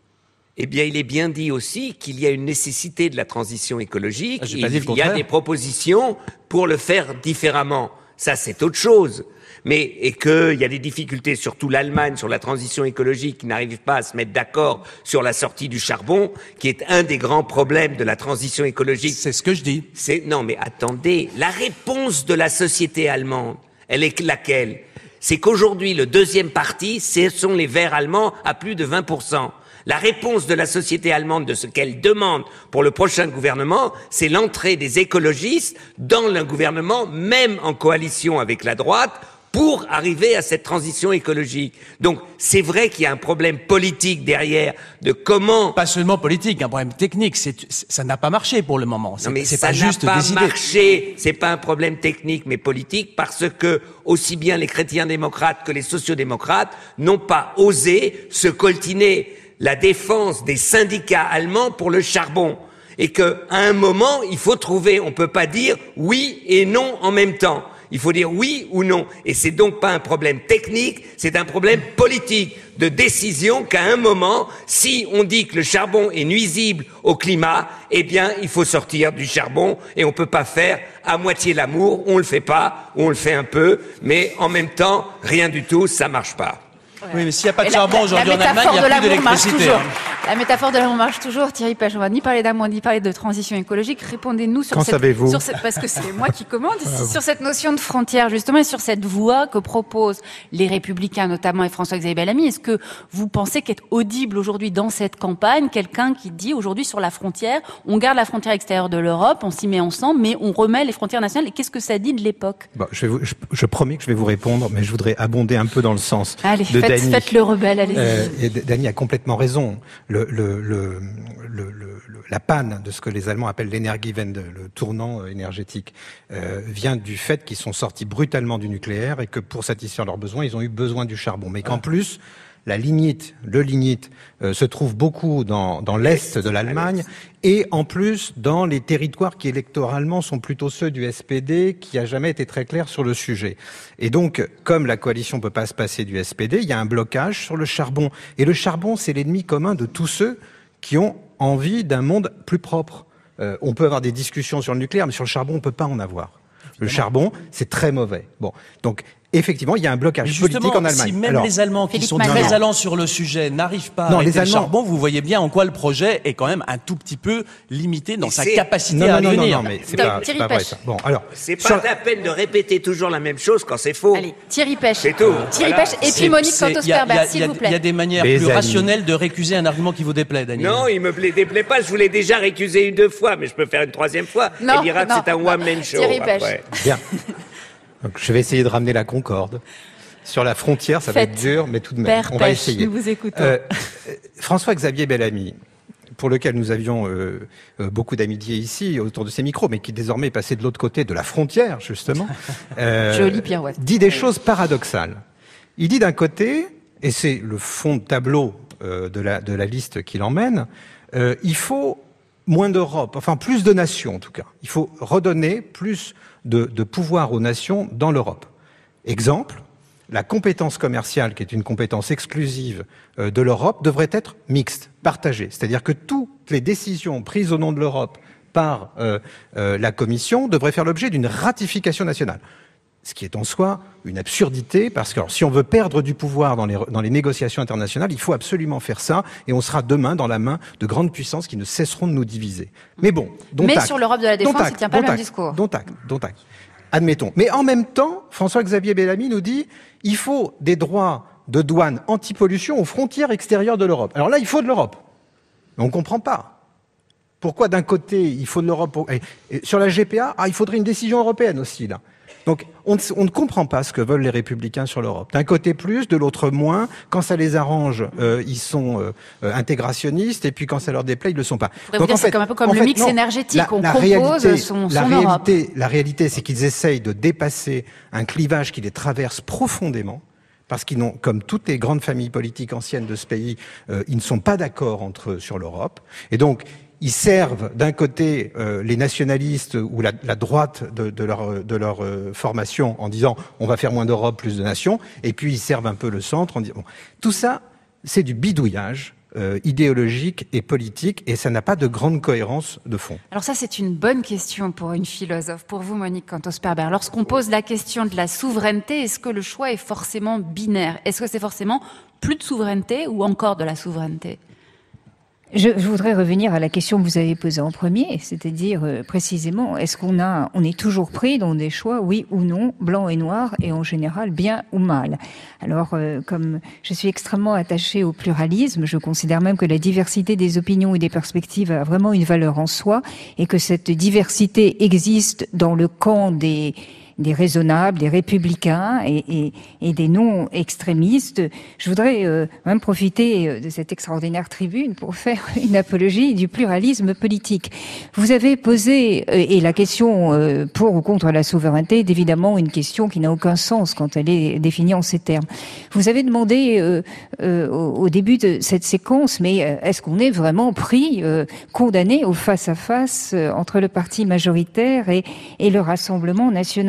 eh bien, il est bien dit aussi qu'il y a une nécessité de la transition écologique. Ah, il y a des propositions pour le faire différemment. Ça, c'est autre chose. Mais, et qu'il y a des difficultés, surtout l'Allemagne, sur la transition écologique, qui n'arrive pas à se mettre d'accord sur la sortie du charbon, qui est un des grands problèmes de la transition écologique. C'est ce que je dis. C'est, non, mais attendez. La réponse de la société allemande, elle est laquelle? C'est qu'aujourd'hui, le deuxième parti, ce sont les Verts allemands à plus de vingt pour cent. La réponse de la société allemande de ce qu'elle demande pour le prochain gouvernement, c'est l'entrée des écologistes dans le gouvernement, même en coalition avec la droite, pour arriver à cette transition écologique. Donc, c'est vrai qu'il y a un problème politique derrière de comment... Pas seulement politique, un problème technique. C'est, ça n'a pas marché pour le moment. C'est, non, mais c'est ça pas juste n'a pas des marché. Idées. C'est pas un problème technique, mais politique, parce que aussi bien les chrétiens-démocrates que les sociaux-démocrates n'ont pas osé se coltiner la défense des syndicats allemands pour le charbon. Et qu'à un moment, il faut trouver, on peut pas dire oui et non en même temps. Il faut dire oui ou non. Et c'est donc pas un problème technique, c'est un problème politique, de décision qu'à un moment, si on dit que le charbon est nuisible au climat, eh bien, il faut sortir du charbon et on peut pas faire à moitié l'amour. On le fait pas, ou on le fait un peu, mais en même temps, rien du tout, ça marche pas. Ouais. Oui, mais s'il n'y a pas de Et charbon la, aujourd'hui la en Allemagne, il n'y a plus d'électricité. Hein. La métaphore de l'amour marche toujours. Thierry Pech, on va ni parler d'amour, ni parler de transition écologique. Répondez-nous sur Quand cette, savez-vous sur cette, parce que c'est moi qui commande ici, sur cette notion de frontière, justement, et sur cette voie que proposent les Républicains, notamment, et François-Xavier Bellamy. Est-ce que vous pensez qu'être audible aujourd'hui dans cette campagne, quelqu'un qui dit aujourd'hui sur la frontière, on garde la frontière extérieure de l'Europe, on s'y met ensemble, mais on remet les frontières nationales, et qu'est-ce que ça dit de l'époque? Bon, je, vais vous, je, je promets que je vais vous répondre, mais je voudrais abonder un peu dans le sens Allez, de faites, Dany. faites le rebelle. Euh, et Dany a complètement raison. Le, le, le, le, le, la panne de ce que les Allemands appellent l'Energiewende, le tournant énergétique, euh, vient du fait qu'ils sont sortis brutalement du nucléaire et que pour satisfaire leurs besoins, ils ont eu besoin du charbon. Mais qu'en plus, la lignite, le lignite, euh, se trouve beaucoup dans, dans l'est de l'Allemagne et en plus dans les territoires qui électoralement sont plutôt ceux du S P D, qui a jamais été très clair sur le sujet. Et donc, comme la coalition peut pas se passer du S P D, il y a un blocage sur le charbon. Et le charbon, c'est l'ennemi commun de tous ceux qui ont envie d'un monde plus propre. Euh, on peut avoir des discussions sur le nucléaire, mais sur le charbon, on peut pas en avoir. Le charbon, c'est très mauvais. Bon, donc effectivement, il y a un blocage politique en Allemagne. Si même Alors, les Allemands, qui Philippe sont Maillard. très allants sur le sujet, n'arrivent pas Non, à les arrêter le Allemands- charbon, vous voyez bien en quoi le projet est quand même un tout petit peu limité dans Et sa c'est- capacité non, à non, non, advenir. non, non, mais c'est Stop, pas, c'est Thierry pas vrai Pech. ça. Bon, alors, C'est pas sur- la peine de répéter toujours la même chose quand c'est faux. Allez, Thierry Pech. C'est tout. Thierry Voilà. Pech et puis C'est- Monique c'est- il y a- il y Cantos-Perber, a- s'il il y a- vous plaît. Il y a des manières Les plus amis. rationnelles de récuser un argument qui vous déplaît, Daniel. Non, il me pla- déplaît pas, je vous l'ai déjà récusé une deux fois, mais je peux faire une troisième fois. Non, Elle dira que non, c'est un non. one-man show. Thierry Pech. après. Bien. Donc, je vais essayer de ramener la concorde. Sur la frontière, ça Faites. va être dur, mais tout de même, Père on va Pech, essayer. nous vous écoutons. Euh, François-Xavier Bellamy, pour lequel nous avions euh, euh, beaucoup d'amitié ici, autour de ces micros, mais qui désormais est passé de l'autre côté de la frontière, justement, euh, Jolie pirouette. dit des choses paradoxales. Il dit d'un côté, et c'est le fond de tableau euh, de, la, de la liste qu'il emmène, euh, il faut moins d'Europe, enfin plus de nations en tout cas. Il faut redonner plus de, de pouvoir aux nations dans l'Europe. Exemple, la compétence commerciale, qui est une compétence exclusive euh, de l'Europe, devrait être mixte, partagée. C'est-à-dire que toutes les décisions prises au nom de l'Europe par euh, euh, la Commission devraient faire l'objet d'une ratification nationale. Ce qui est en soi une absurdité, parce que alors, si on veut perdre du pouvoir dans les, dans les négociations internationales, il faut absolument faire ça, et on sera demain dans la main de grandes puissances qui ne cesseront de nous diviser. Mais bon, dont Mais acte. sur l'Europe de la défense, Dont il acte, tient pas le dont même acte, discours. Dont acte, dont acte. Admettons. Mais en même temps, François-Xavier Bellamy nous dit il faut des droits de douane anti-pollution aux frontières extérieures de l'Europe. Alors là, il faut de l'Europe. Mais on ne comprend pas. Pourquoi d'un côté, il faut de l'Europe pour... et, et sur la G P A, ah, il faudrait une décision européenne aussi, là. Donc, on ne, on ne comprend pas ce que veulent les Républicains sur l'Europe. D'un côté plus, de l'autre moins. Quand ça les arrange, euh, ils sont euh, euh, intégrationnistes, et puis quand ça leur déplaît, ils le sont pas. Faudrait vous dire, c'est comme un peu comme le mix énergétique. On compose réalité, son- la son réalité, la réalité, c'est qu'ils essayent de dépasser un clivage qui les traverse profondément. Parce qu'ils n'ont, comme toutes les grandes familles politiques anciennes de ce pays, euh, ils ne sont pas d'accord entre eux sur l'Europe. Et donc, ils servent d'un côté euh, les nationalistes ou la, la droite de, de leur, de leur euh, formation en disant on va faire moins d'Europe, plus de nations, et puis ils servent un peu le centre en disant bon, tout ça, c'est du bidouillage euh, idéologique et politique, et ça n'a pas de grande cohérence de fond. Alors ça, c'est une bonne question pour une philosophe. Pour vous, Monique Cantos-Perber, lorsqu'on pose la question de la souveraineté, est-ce que le choix est forcément binaire? Est-ce que c'est forcément plus de souveraineté ou encore de la souveraineté? Je, je voudrais revenir à la question que vous avez posée en premier, c'est-à-dire euh, précisément, est-ce qu'on a, on est toujours pris dans des choix, oui ou non, blanc et noir, et en général bien ou mal. Alors, euh, comme je suis extrêmement attachée au pluralisme, je considère même que la diversité des opinions et des perspectives a vraiment une valeur en soi, et que cette diversité existe dans le camp des des raisonnables, des républicains et, et, et des non-extrémistes. Je voudrais euh, même profiter de cette extraordinaire tribune pour faire une apologie du pluralisme politique. Vous avez posé, euh, et la question euh, pour ou contre la souveraineté est évidemment une question qui n'a aucun sens quand elle est définie en ces termes. Vous avez demandé euh, euh, au, au début de cette séquence, mais euh, est-ce qu'on est vraiment pris, euh, condamné au face-à-face euh, entre le parti majoritaire et, et le Rassemblement national ?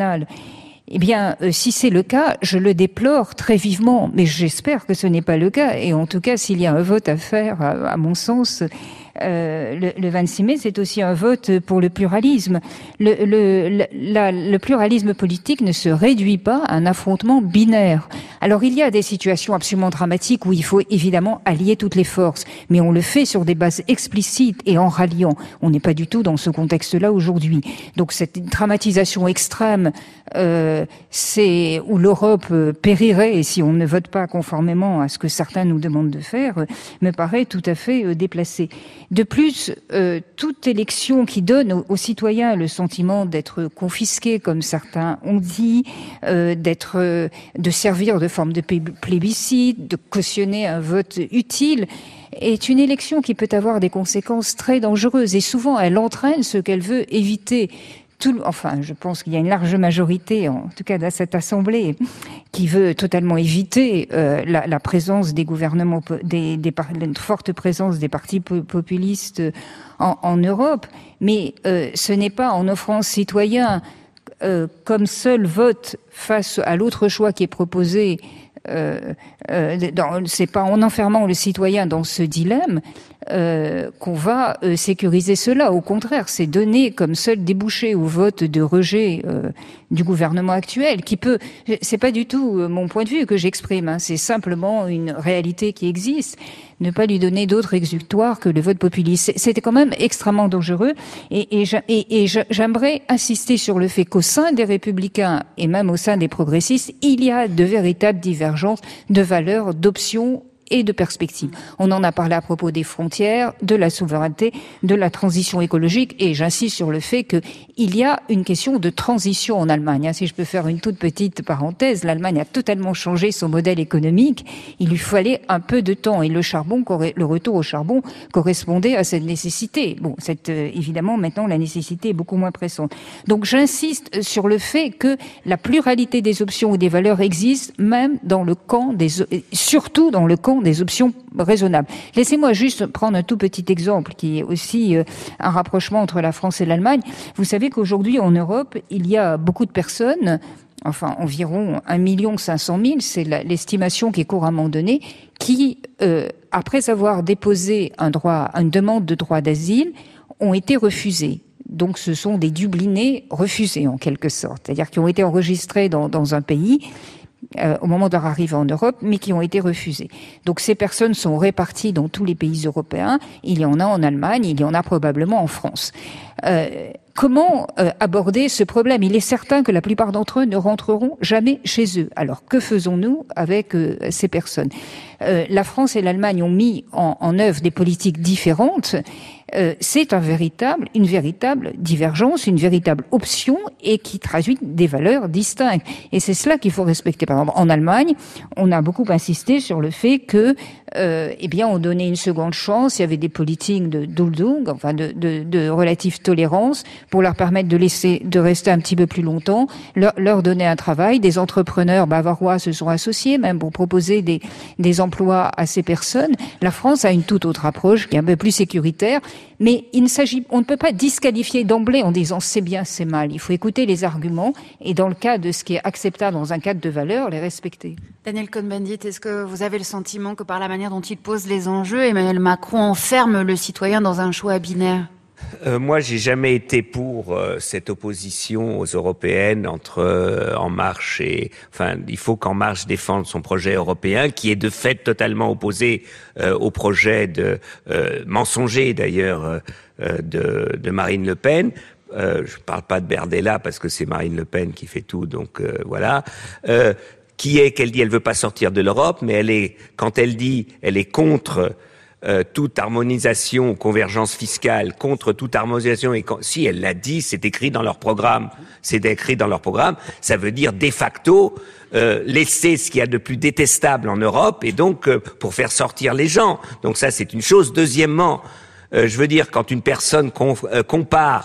Eh bien, euh, si c'est le cas, je le déplore très vivement, mais j'espère que ce n'est pas le cas. Et en tout cas, s'il y a un vote à faire, à, à mon sens, euh, le, le vingt-six mai, c'est aussi un vote pour le pluralisme. Le, le, la, le pluralisme politique ne se réduit pas à un affrontement binaire. Alors, il y a des situations absolument dramatiques où il faut évidemment allier toutes les forces, mais on le fait sur des bases explicites et en ralliant. On n'est pas du tout dans ce contexte-là aujourd'hui. Donc, cette dramatisation extrême, euh, c'est où l'Europe périrait si on ne vote pas conformément à ce que certains nous demandent de faire, me paraît tout à fait euh, déplacée. De plus, euh, toute élection qui donne aux, aux citoyens le sentiment d'être confisqués, comme certains ont dit, euh, d'être, euh, de servir de forme de plébiscite, de cautionner un vote utile, est une élection qui peut avoir des conséquences très dangereuses. Et souvent, elle entraîne ce qu'elle veut éviter. Tout, enfin, je pense qu'il y a une large majorité, en tout cas dans cette Assemblée, qui veut totalement éviter euh, la, la présence des gouvernements, des, des, une forte présence des partis populistes en, en Europe. Mais euh, ce n'est pas en offrant aux citoyens euh, comme seul vote face à l'autre choix qui est proposé. Euh, euh, dans, c'est pas en enfermant le citoyen dans ce dilemme euh, qu'on va euh, sécuriser cela. Au contraire, c'est donner comme seul débouché au vote de rejet euh, du gouvernement actuel, qui peut. C'est pas du tout mon point de vue que j'exprime. Hein, c'est simplement une réalité qui existe. Ne pas lui donner d'autres exutoires que le vote populiste. C'était quand même extrêmement dangereux. Et, et, et, et j'aimerais insister sur le fait qu'au sein des Républicains et même au sein des progressistes, il y a de véritables divergences de valeurs, d'options et de perspectives. On en a parlé à propos des frontières, de la souveraineté, de la transition écologique, et j'insiste sur le fait qu'il y a une question de transition en Allemagne. Si je peux faire une toute petite parenthèse, l'Allemagne a totalement changé son modèle économique. Il lui fallait un peu de temps, et le charbon, le retour au charbon correspondait à cette nécessité. Bon, cette, évidemment, maintenant, la nécessité est beaucoup moins pressante. Donc, j'insiste sur le fait que la pluralité des options ou des valeurs existe, même dans le camp des, surtout dans le camp des options raisonnables. Laissez-moi juste prendre un tout petit exemple qui est aussi euh, un rapprochement entre la France et l'Allemagne. Vous savez qu'aujourd'hui en Europe, il y a beaucoup de personnes, enfin environ un million cinq cent mille, c'est la, l'estimation qui est couramment donnée, qui, euh, après avoir déposé un droit, une demande de droit d'asile, ont été refusées. Donc ce sont des Dublinés refusés en quelque sorte, c'est-à-dire qui ont été enregistrés dans, dans un pays Euh, au moment de leur arrivée en Europe, mais qui ont été refusés. Donc ces personnes sont réparties dans tous les pays européens. Il y en a en Allemagne, il y en a probablement en France. Euh, comment euh, aborder ce problème ? Il est certain que la plupart d'entre eux ne rentreront jamais chez eux. Alors que faisons-nous avec euh, ces personnes ? euh, La France et l'Allemagne ont mis en, en œuvre des politiques différentes. Euh, c'est un véritable, une véritable divergence, une véritable option et qui traduit des valeurs distinctes. Et c'est cela qu'il faut respecter. Par exemple, en Allemagne, on a beaucoup insisté sur le fait que, euh, eh bien, on donnait une seconde chance. Il y avait des politiques de Duldung, enfin de, de, de relative tolérance, pour leur permettre de laisser, de rester un petit peu plus longtemps, leur, leur donner un travail. Des entrepreneurs bavarois se sont associés, même pour proposer des, des emplois à ces personnes. La France a une toute autre approche, qui est un peu plus sécuritaire. Mais il ne s'agit, on ne peut pas disqualifier d'emblée en disant c'est bien, c'est mal. Il faut écouter les arguments et dans le cas de ce qui est acceptable dans un cadre de valeurs, les respecter. Daniel Cohn-Bendit, est-ce que vous avez le sentiment que par la manière dont il pose les enjeux, Emmanuel Macron enferme le citoyen dans un choix binaire ? Euh, moi, j'ai jamais été pour euh, cette opposition aux européennes entre euh, En Marche et... Enfin, il faut qu'En Marche défende son projet européen, qui est de fait totalement opposé euh, au projet de euh, mensonger d'ailleurs euh, de, de Marine Le Pen. Euh, je parle pas de Berdella parce que c'est Marine Le Pen qui fait tout, donc euh, voilà. Euh, qui est qu'elle dit elle veut pas sortir de l'Europe, mais elle est quand elle dit elle est contre Euh, toute harmonisation ou convergence fiscale, contre toute harmonisation, et si elle l'a dit, c'est écrit dans leur programme, c'est écrit dans leur programme, ça veut dire de facto euh, laisser ce qu'il y a de plus détestable en Europe, et donc euh, pour faire sortir les gens. Donc ça, c'est une chose. Deuxièmement, euh, je veux dire, quand une personne com- euh, compare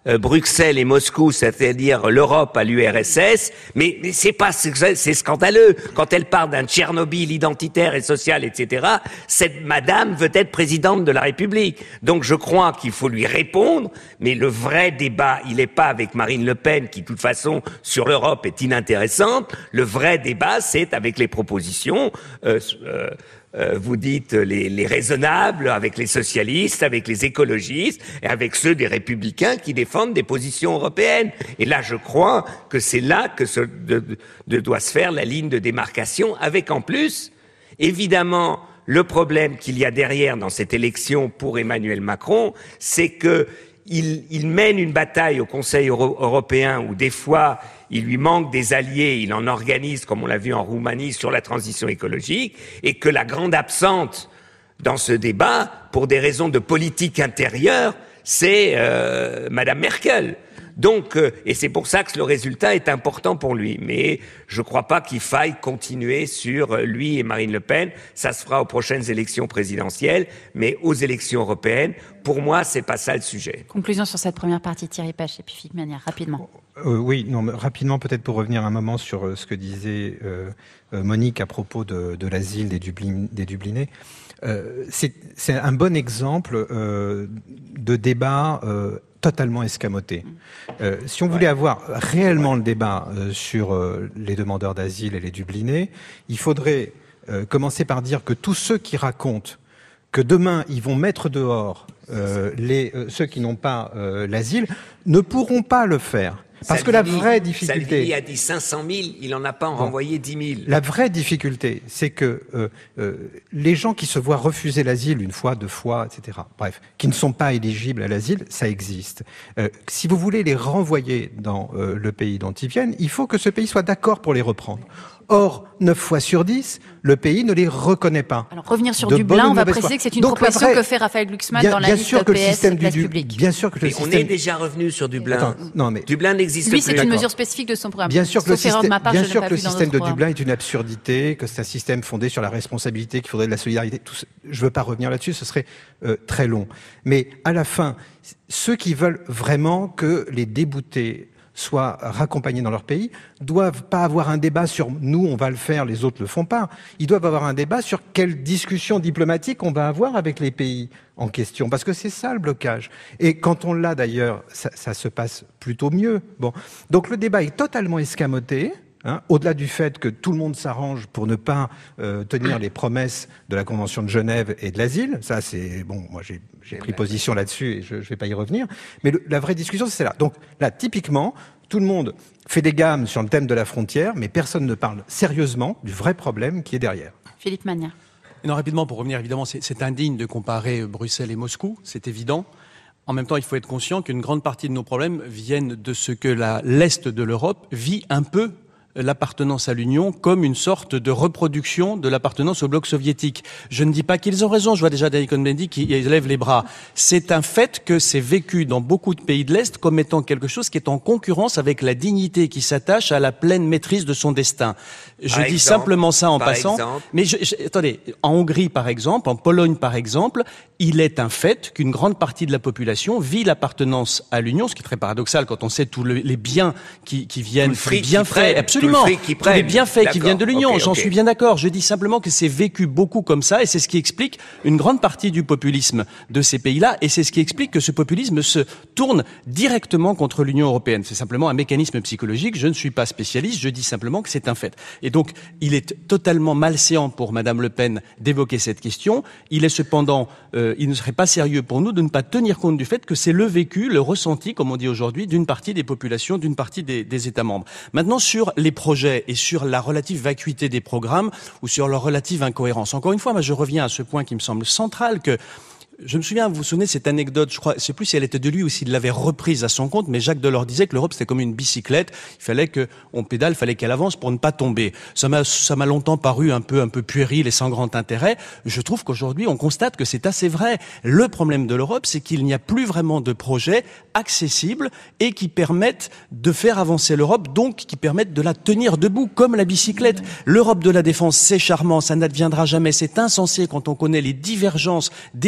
euh, Bruxelles et Moscou, c'est-à-dire l'Europe à l'U R S S, mais, mais c'est pas, c'est, c'est scandaleux. Quand elle parle d'un Tchernobyl identitaire et social, et cetera, cette madame veut être présidente de la République. Donc je crois qu'il faut lui répondre, mais le vrai débat, il n'est pas avec Marine Le Pen, qui de toute façon, sur l'Europe, est inintéressante. Le vrai débat, c'est avec les propositions, euh, euh, Euh, vous dites les, les raisonnables, avec les socialistes, avec les écologistes et avec ceux des républicains qui défendent des positions européennes. Et là, je crois que c'est là que se, de, de, doit se faire la ligne de démarcation, avec en plus, évidemment, le problème qu'il y a derrière dans cette élection pour Emmanuel Macron, c'est que il, il mène une bataille au Conseil euro- européen où des fois il lui manque des alliés, il en organise, comme on l'a vu en Roumanie, sur la transition écologique, et que la grande absente dans ce débat, pour des raisons de politique intérieure, c'est euh, Madame Merkel. Donc, euh, et c'est pour ça que le résultat est important pour lui. Mais je ne crois pas qu'il faille continuer sur euh, lui et Marine Le Pen. Ça se fera aux prochaines élections présidentielles, mais aux élections européennes, pour moi, c'est pas ça le sujet. Conclusion sur cette première partie, Thierry Pech et puis Philippe Manière, rapidement. Euh, oui, non, mais rapidement peut-être pour revenir un moment sur euh, ce que disait euh, euh, Monique à propos de, de l'asile des, Dublin, des Dublinés. Euh, c'est, c'est un bon exemple euh, de débat euh, totalement escamoté. Euh, si on voulait avoir réellement le débat euh, sur euh, les demandeurs d'asile et les Dublinés, il faudrait euh, commencer par dire que tous ceux qui racontent que demain ils vont mettre dehors euh, les, euh, ceux qui n'ont pas euh, l'asile ne pourront pas le faire. Parce Salvini, que la vraie difficulté... Salvini a dit cinq cent mille, il n'en a pas en bon, renvoyé dix mille. La vraie difficulté, c'est que euh, euh, les gens qui se voient refuser l'asile une fois, deux fois, et cetera, bref, qui ne sont pas éligibles à l'asile, ça existe. Euh, si vous voulez les renvoyer dans euh, le pays dont ils viennent, il faut que ce pays soit d'accord pour les reprendre. Or, neuf fois sur dix, le pays ne les reconnaît pas. Alors, revenir sur Dublin, on va préciser que c'est une Donc, proposition vraie, que fait Raphaël Glucksmann bien, dans la bien liste sûr que P S le système place du, publique. Bien sûr que le mais système... on est déjà revenu sur Dublin. Attends, non, mais... Dublin n'existe plus. Lui, c'est une mesure spécifique de son programme. Bien sûr que le système, ma part, bien je sûr pas que le système de programme. Dublin est une absurdité, que c'est un système fondé sur la responsabilité, qu'il faudrait de la solidarité. Tout ça. Je ne veux pas revenir là-dessus, ce serait euh, très long. Mais à la fin, ceux qui veulent vraiment que les déboutés soient raccompagnés dans leur pays, doivent pas avoir un débat sur nous, on va le faire, les autres le font pas. Ils doivent avoir un débat sur quelle discussion diplomatique on va avoir avec les pays en question, parce que c'est ça le blocage. Et quand on l'a d'ailleurs, ça, ça se passe plutôt mieux. Bon, donc le débat est totalement escamoté. Hein, au-delà du fait que tout le monde s'arrange pour ne pas euh, tenir les promesses de la Convention de Genève et de l'asile, ça c'est bon. Moi j'ai, j'ai pris position là-dessus et je ne vais pas y revenir. Mais le, la vraie discussion c'est là. Donc là, typiquement, tout le monde fait des gammes sur le thème de la frontière, mais personne ne parle sérieusement du vrai problème qui est derrière. Philippe Manière. Non, rapidement pour revenir, évidemment, c'est, c'est indigne de comparer Bruxelles et Moscou, c'est évident. En même temps, il faut être conscient qu'une grande partie de nos problèmes viennent de ce que la, l'Est de l'Europe vit un peu l'appartenance à l'Union comme une sorte de reproduction de l'appartenance au bloc soviétique. Je ne dis pas qu'ils ont raison, je vois déjà David Cohn-Bendit qui lève les bras. C'est un fait que c'est vécu dans beaucoup de pays de l'Est comme étant quelque chose qui est en concurrence avec la dignité qui s'attache à la pleine maîtrise de son destin. Je par dis exemple, simplement ça en passant. Exemple. Mais je, je, attendez, en Hongrie par exemple, en Pologne par exemple, il est un fait qu'une grande partie de la population vit l'appartenance à l'Union, ce qui est très paradoxal quand on sait tous le, les biens qui, qui viennent, tous les bienfaits, absolument. Qui Tous les bienfaits d'accord. qui viennent de l'Union, okay, j'en okay. suis bien d'accord. Je dis simplement que c'est vécu beaucoup comme ça et c'est ce qui explique une grande partie du populisme de ces pays-là et c'est ce qui explique que ce populisme se tourne directement contre l'Union européenne. C'est simplement un mécanisme psychologique, je ne suis pas spécialiste, je dis simplement que c'est un fait. Et donc, il est totalement malséant pour Madame Le Pen d'évoquer cette question. Il est cependant, euh, il ne serait pas sérieux pour nous de ne pas tenir compte du fait que c'est le vécu, le ressenti, comme on dit aujourd'hui, d'une partie des populations, d'une partie des, des États membres. Maintenant, sur les projets et sur la relative vacuité des programmes ou sur leur relative incohérence. Encore une fois, moi, je reviens à ce point qui me semble central que je me souviens, vous vous souvenez, cette anecdote, je crois, je sais plus si elle était de lui ou s'il l'avait reprise à son compte, mais Jacques Delors disait que l'Europe c'était comme une bicyclette, il fallait que on pédale, il fallait qu'elle avance pour ne pas tomber. Ça m'a, ça m'a longtemps paru un peu, un peu puéril et sans grand intérêt. Je trouve qu'aujourd'hui, on constate que c'est assez vrai. Le problème de l'Europe, c'est qu'il n'y a plus vraiment de projets accessibles et qui permettent de faire avancer l'Europe, donc qui permettent de la tenir debout, comme la bicyclette. L'Europe de la défense, c'est charmant, ça n'adviendra jamais, c'est insensé quand on connaît les divergences des atavismes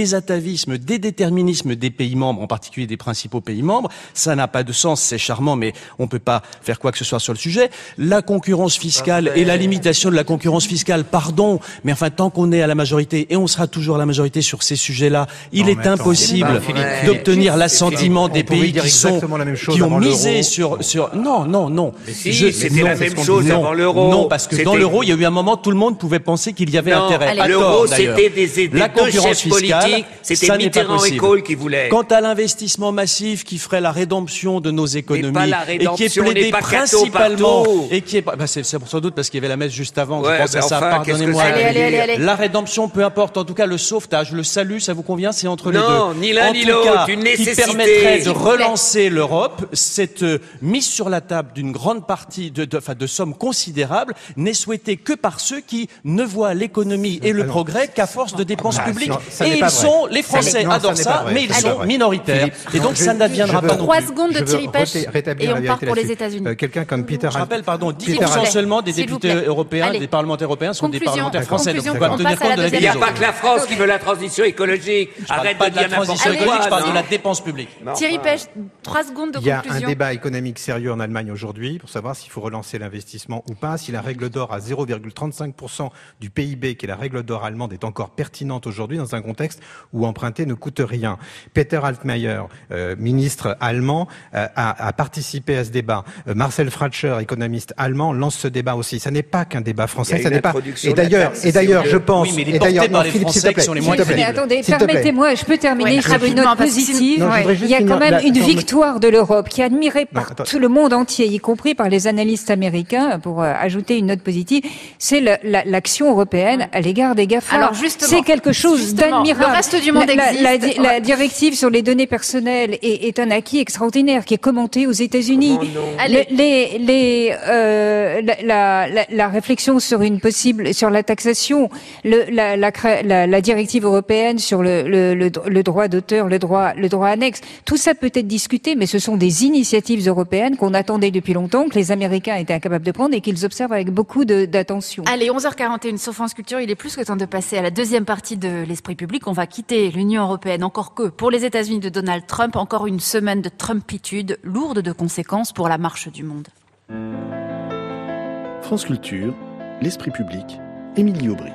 atavisme, des déterminismes des pays membres, en particulier des principaux pays membres. Ça n'a pas de sens, c'est charmant, mais on peut pas faire quoi que ce soit sur le sujet. La concurrence fiscale et la limitation de la concurrence fiscale, pardon, mais enfin, tant qu'on est à la majorité, et on sera toujours à la majorité sur ces sujets-là, il non, est attends, impossible d'obtenir l'assentiment des pays qui sont, qui ont misé sur, sur, non, non, non. Si, Je, c'était non, la même chose avant l'euro. Non, parce que dans l'euro, il y a eu un moment, tout le monde pouvait penser qu'il y avait non, intérêt. Allez, l'euro, c'était des, des la deux chefs politiques, c'était Mitterrand et Kohl qui voulaient. Quant à l'investissement massif qui ferait la rédemption de nos économies, et qui est plaidé principalement, et qui est, bah c'est, c'est sans doute parce qu'il y avait la messe juste avant, ouais, je pense ben à ça, enfin, pardonnez-moi. Allez, allez, allez, allez. La rédemption, peu importe, en tout cas, le sauvetage, le salut, ça vous convient, c'est entre les non, deux. Non, ni l'un en ni l'autre, une nécessité. Qui permettrait de relancer l'Europe, cette mise sur la table d'une grande partie, de, de, enfin, de sommes considérables, n'est souhaitée que par ceux qui ne voient l'économie et le Alors, progrès qu'à force de dépenses ah, publiques. Non, et ils sont, les Français non, adorent ça, ça mais ils sont minoritaires. Philippe, et donc, je, ça n'adviendra pas non plus. Trois secondes de Thierry Pêche et on part pour les États-Unis. Euh, quelqu'un comme Peter. Je rappelle, pardon, dix pour cent seulement des députés européens, des parlementaires européens sont des parlementaires français. Donc, on va tenir compte de la Il n'y a pas que la France qui veut la transition écologique. Arrête de dire n'importe quoi. Je parle de la dépense publique. Thierry Pêche, trois secondes de conclusion. Il y a un débat économique sérieux en Allemagne aujourd'hui pour savoir s'il faut relancer l'investissement ou pas, si la règle d'or à zéro virgule trente-cinq pour cent du P I B, qui est la règle d'or allemande, est encore pertinente aujourd'hui dans un contexte où emprunter ne coûte rien. Peter Altmaier, euh, ministre allemand, euh, a, a participé à ce débat. Euh, Marcel Fratscher, économiste allemand, lance ce débat aussi. Ça n'est pas qu'un débat français, ça n'est pas. Et d'ailleurs, et d'ailleurs, je pense. Oui, mais il est porté par les Français qui sont les moins crédibles. Attendez, permettez-moi, je peux terminer sur une note positive. Non, ouais. Il y a quand même une victoire de l'Europe qui est admirée par non, tout le monde entier, y compris par les analystes américains, pour euh, ajouter une note positive. C'est la, la, l'action européenne à l'égard des GAFA. Alors justement, c'est quelque chose d'admirable. Le reste du monde la, existe. La, la, la directive sur les données personnelles est, est un acquis extraordinaire qui est commenté aux États-Unis. Oh, les, les, les, euh, la, la, la réflexion sur une possible, sur la taxation, le, la, la, la, la directive européenne sur le, le, le, le droit d'auteur, le droit, le droit annexe, tout ça peut être discuté, mais ce sont des initiatives européennes qu'on attendait depuis longtemps, que les Américains étaient incapables de prendre et qu'ils observent avec beaucoup de, d'attention. Allez, onze heures quarante et une sur France Culture, il est plus que temps de passer à la deuxième partie de l'Esprit public. On va quitter l'Union européenne, encore que pour les États-Unis de Donald Trump, encore une semaine de Trumpitude, lourde de conséquences pour la marche du monde. France Culture, l'Esprit public, Émilie Aubry.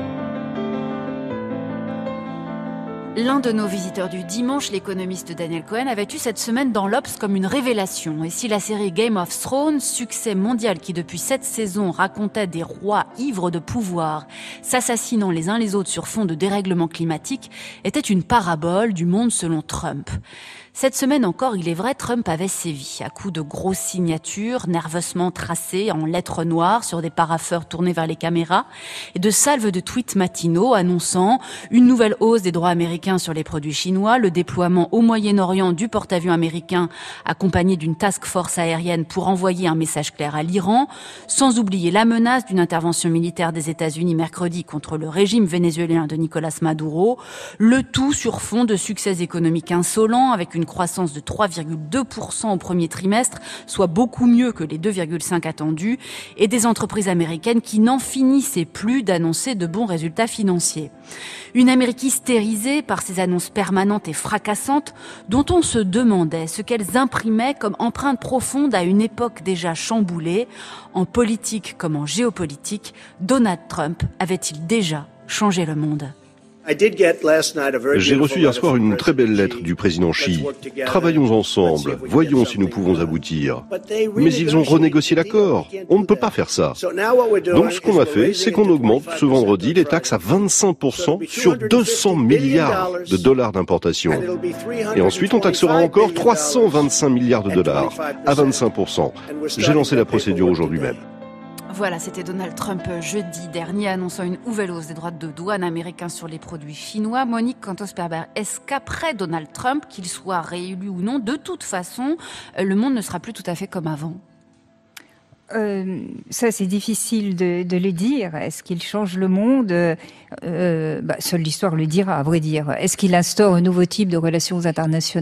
L'un de nos visiteurs du dimanche, l'économiste Daniel Cohen, avait eu cette semaine dans l'Obs comme une révélation. Et si la série Game of Thrones, succès mondial qui depuis sept saisons racontait des rois ivres de pouvoir, s'assassinant les uns les autres sur fond de dérèglement climatique, était une parabole du monde selon Trump. Cette semaine encore, il est vrai, Trump avait sévi, à coups de grosses signatures, nerveusement tracées en lettres noires sur des parapheurs tournés vers les caméras, et de salves de tweets matinaux annonçant une nouvelle hausse des droits américains sur les produits chinois, le déploiement au Moyen-Orient du porte-avions américain accompagné d'une task force aérienne pour envoyer un message clair à l'Iran, sans oublier la menace d'une intervention militaire des États-Unis mercredi contre le régime vénézuélien de Nicolás Maduro, le tout sur fond de succès économiques insolents avec une une croissance de trois virgule deux pour cent au premier trimestre, soit beaucoup mieux que les deux virgule cinq attendus, et des entreprises américaines qui n'en finissaient plus d'annoncer de bons résultats financiers. Une Amérique hystérisée par ces annonces permanentes et fracassantes dont on se demandait ce qu'elles imprimaient comme empreinte profonde à une époque déjà chamboulée. En politique comme en géopolitique, Donald Trump avait-il déjà changé le monde ? J'ai reçu hier soir une très belle lettre du président Xi. Travaillons ensemble, voyons si nous pouvons aboutir. Mais ils ont renégocié l'accord. On ne peut pas faire ça. Donc ce qu'on a fait, c'est qu'on augmente ce vendredi les taxes à vingt-cinq pour cent sur deux cents milliards de dollars d'importation. Et ensuite on taxera encore trois cent vingt-cinq milliards de dollars à vingt-cinq pour cent. J'ai lancé la procédure aujourd'hui même. Voilà, c'était Donald Trump jeudi dernier annonçant une nouvelle hausse des droits de douane américains sur les produits chinois. Monique Cantos-Perber, est-ce qu'après Donald Trump, qu'il soit réélu ou non, de toute façon, le monde ne sera plus tout à fait comme avant ? Euh, ça, c'est difficile de, de le dire. Est-ce qu'il change le monde ? euh, bah, Seule l'histoire le dira, à vrai dire. Est-ce qu'il instaure un nouveau type de relations internationales ?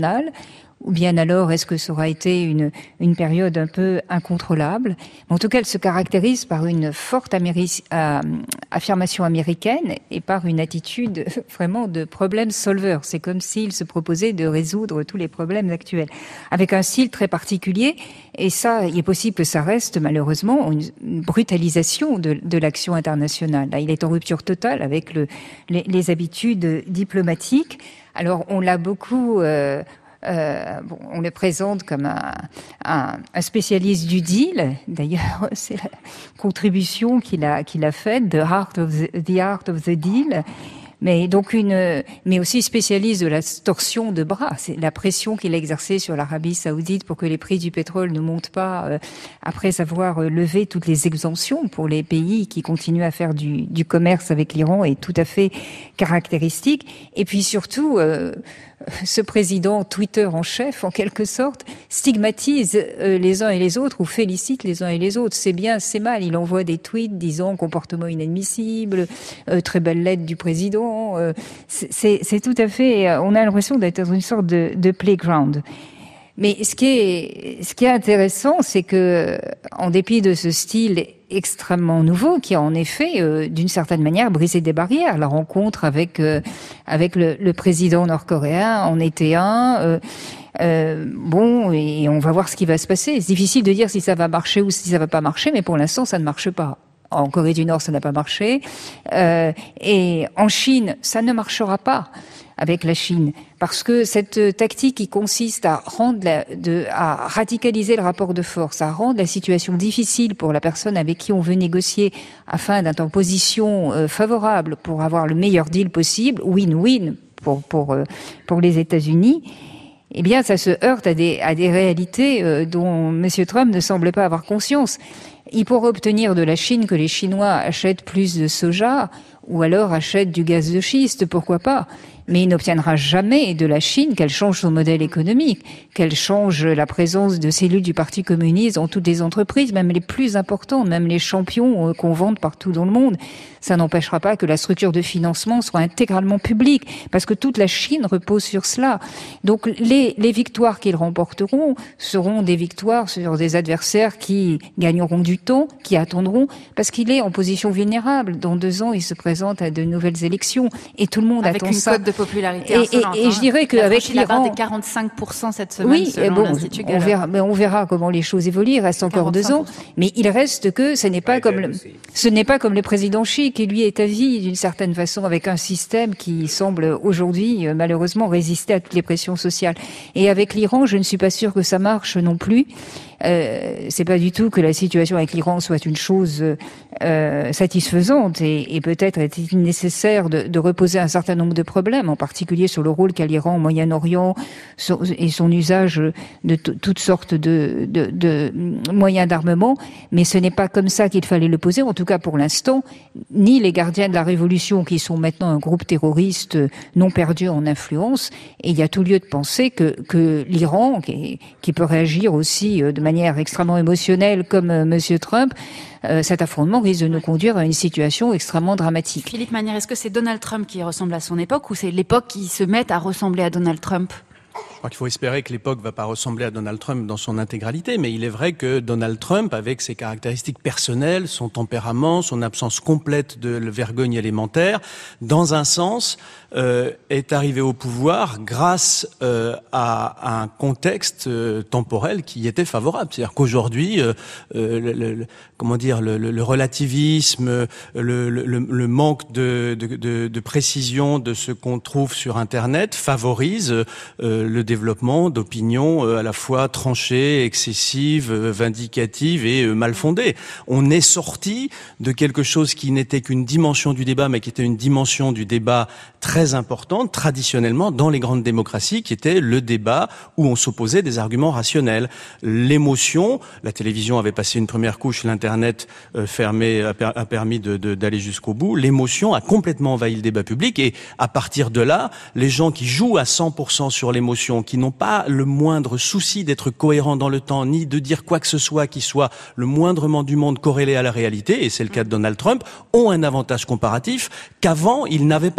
ou bien alors est-ce que ça aura été une, une période un peu incontrôlable. En tout cas, elle se caractérise par une forte améri- euh, affirmation américaine et par une attitude vraiment de problem solver. C'est comme s'il se proposait de résoudre tous les problèmes actuels, avec un style très particulier. Et ça, il est possible que ça reste malheureusement une, une brutalisation de, de l'action internationale. Là, il est en rupture totale avec le, les, les habitudes diplomatiques. Alors, on l'a beaucoup... Euh, Euh, bon, on le présente comme un, un, un spécialiste du deal. D'ailleurs, c'est la contribution qu'il a qu'il a faite, the art of the, the art of the deal. Mais donc une, mais aussi spécialiste de la torsion de bras. C'est la pression qu'il a exercée sur l'Arabie Saoudite pour que les prix du pétrole ne montent pas euh, après avoir levé toutes les exemptions pour les pays qui continuent à faire du, du commerce avec l'Iran est tout à fait caractéristique. Et puis surtout, euh, ce président Twitter en chef, en quelque sorte, stigmatise euh, les uns et les autres ou félicite les uns et les autres. C'est bien, c'est mal. Il envoie des tweets disant comportement inadmissible, euh, très belle lettre du président. Euh, c'est, c'est tout à fait... On a l'impression d'être dans une sorte de, de playground. Mais ce qui est, ce qui est intéressant, c'est que, en dépit de ce style extrêmement nouveau, qui a en effet, euh, d'une certaine manière, brisé des barrières, la rencontre avec euh, avec le, le président nord-coréen en était un. Euh, euh, bon, et on va voir ce qui va se passer. C'est difficile de dire si ça va marcher ou si ça va pas marcher, mais pour l'instant, ça ne marche pas. En Corée du Nord, ça n'a pas marché. Euh, et en Chine, ça ne marchera pas avec la Chine. Parce que cette tactique qui consiste à rendre la, de, à radicaliser le rapport de force, à rendre la situation difficile pour la personne avec qui on veut négocier afin d'être en position euh, favorable pour avoir le meilleur deal possible, win-win pour, pour, euh, pour les États-Unis, eh bien, ça se heurte à des, à des réalités euh, dont M. Trump ne semble pas avoir conscience. Il pourra obtenir de la Chine que les Chinois achètent plus de soja ou alors achètent du gaz de schiste, pourquoi pas. Mais il n'obtiendra jamais de la Chine qu'elle change son modèle économique, qu'elle change la présence de cellules du Parti communiste dans toutes les entreprises, même les plus importantes, même les champions qu'on vende partout dans le monde. Ça n'empêchera pas que la structure de financement soit intégralement publique, parce que toute la Chine repose sur cela. Donc les, les victoires qu'ils remporteront seront des victoires sur des adversaires qui gagneront du temps, qui attendront, parce qu'il est en position vulnérable. Dans deux ans, il se présente à de nouvelles élections, et tout le monde Avec attend ça. Avec une cote de popularité et, insolente. Et, et, et je dirais qu'avec l'Iran... La barre des quarante-cinq pour cent cette semaine, oui, selon bon, l'Institut on Gallup. verra, mais on verra comment les choses évoluent. Il reste encore deux ans. Mais il reste que ce n'est pas ouais, comme le, ce n'est pas comme le président Xi qui lui est à vie d'une certaine façon avec un système qui semble aujourd'hui malheureusement résister à toutes les pressions sociales. Et avec l'Iran, je ne suis pas sûre que ça marche non plus. Euh, c'est pas du tout que la situation avec l'Iran soit une chose euh, satisfaisante et, et peut-être est-il nécessaire de, de reposer un certain nombre de problèmes, en particulier sur le rôle qu'a l'Iran au Moyen-Orient sur, et son usage de t- toutes sortes de, de, de moyens d'armement. Mais ce n'est pas comme ça qu'il fallait le poser, en tout cas pour l'instant. Ni les gardiens de la révolution, qui sont maintenant un groupe terroriste non perdu en influence. Et il y a tout lieu de penser que, que l'Iran, qui, qui peut réagir aussi de manière manière extrêmement émotionnelle comme euh, M. Trump, euh, cet affrontement risque de nous conduire à une situation extrêmement dramatique. Philippe Manière, est-ce que c'est Donald Trump qui ressemble à son époque ou c'est l'époque qui se met à ressembler à Donald Trump ? Je crois qu'il faut espérer que l'époque ne va pas ressembler à Donald Trump dans son intégralité, mais il est vrai que Donald Trump, avec ses caractéristiques personnelles, son tempérament, son absence complète de vergogne élémentaire, dans un sens, euh, est arrivé au pouvoir grâce euh, à un contexte euh, temporel qui était favorable. C'est-à-dire qu'aujourd'hui, euh, euh, le, le, comment dire, le, le relativisme, le, le, le manque de, de, de, de précision de ce qu'on trouve sur Internet favorise euh, le développement d'opinions euh, à la fois tranchées, excessives, euh, vindicatives et euh, mal fondées. On est sorti de quelque chose qui n'était qu'une dimension du débat, mais qui était une dimension du débat très importante, traditionnellement, dans les grandes démocraties, qui était le débat où on s'opposait des arguments rationnels. L'émotion, la télévision avait passé une première couche, l'Internet euh, fermé a, per- a permis de, de, d'aller jusqu'au bout. L'émotion a complètement envahi le débat public et à partir de là, les gens qui jouent à cent pour cent sur l'émotion, qui n'ont pas le moindre souci d'être cohérents dans le temps, ni de dire quoi que ce soit qui soit le moindrement du monde corrélé à la réalité, et c'est le cas de Donald Trump, ont un avantage comparatif qu'avant ils n'avaient pas, et que même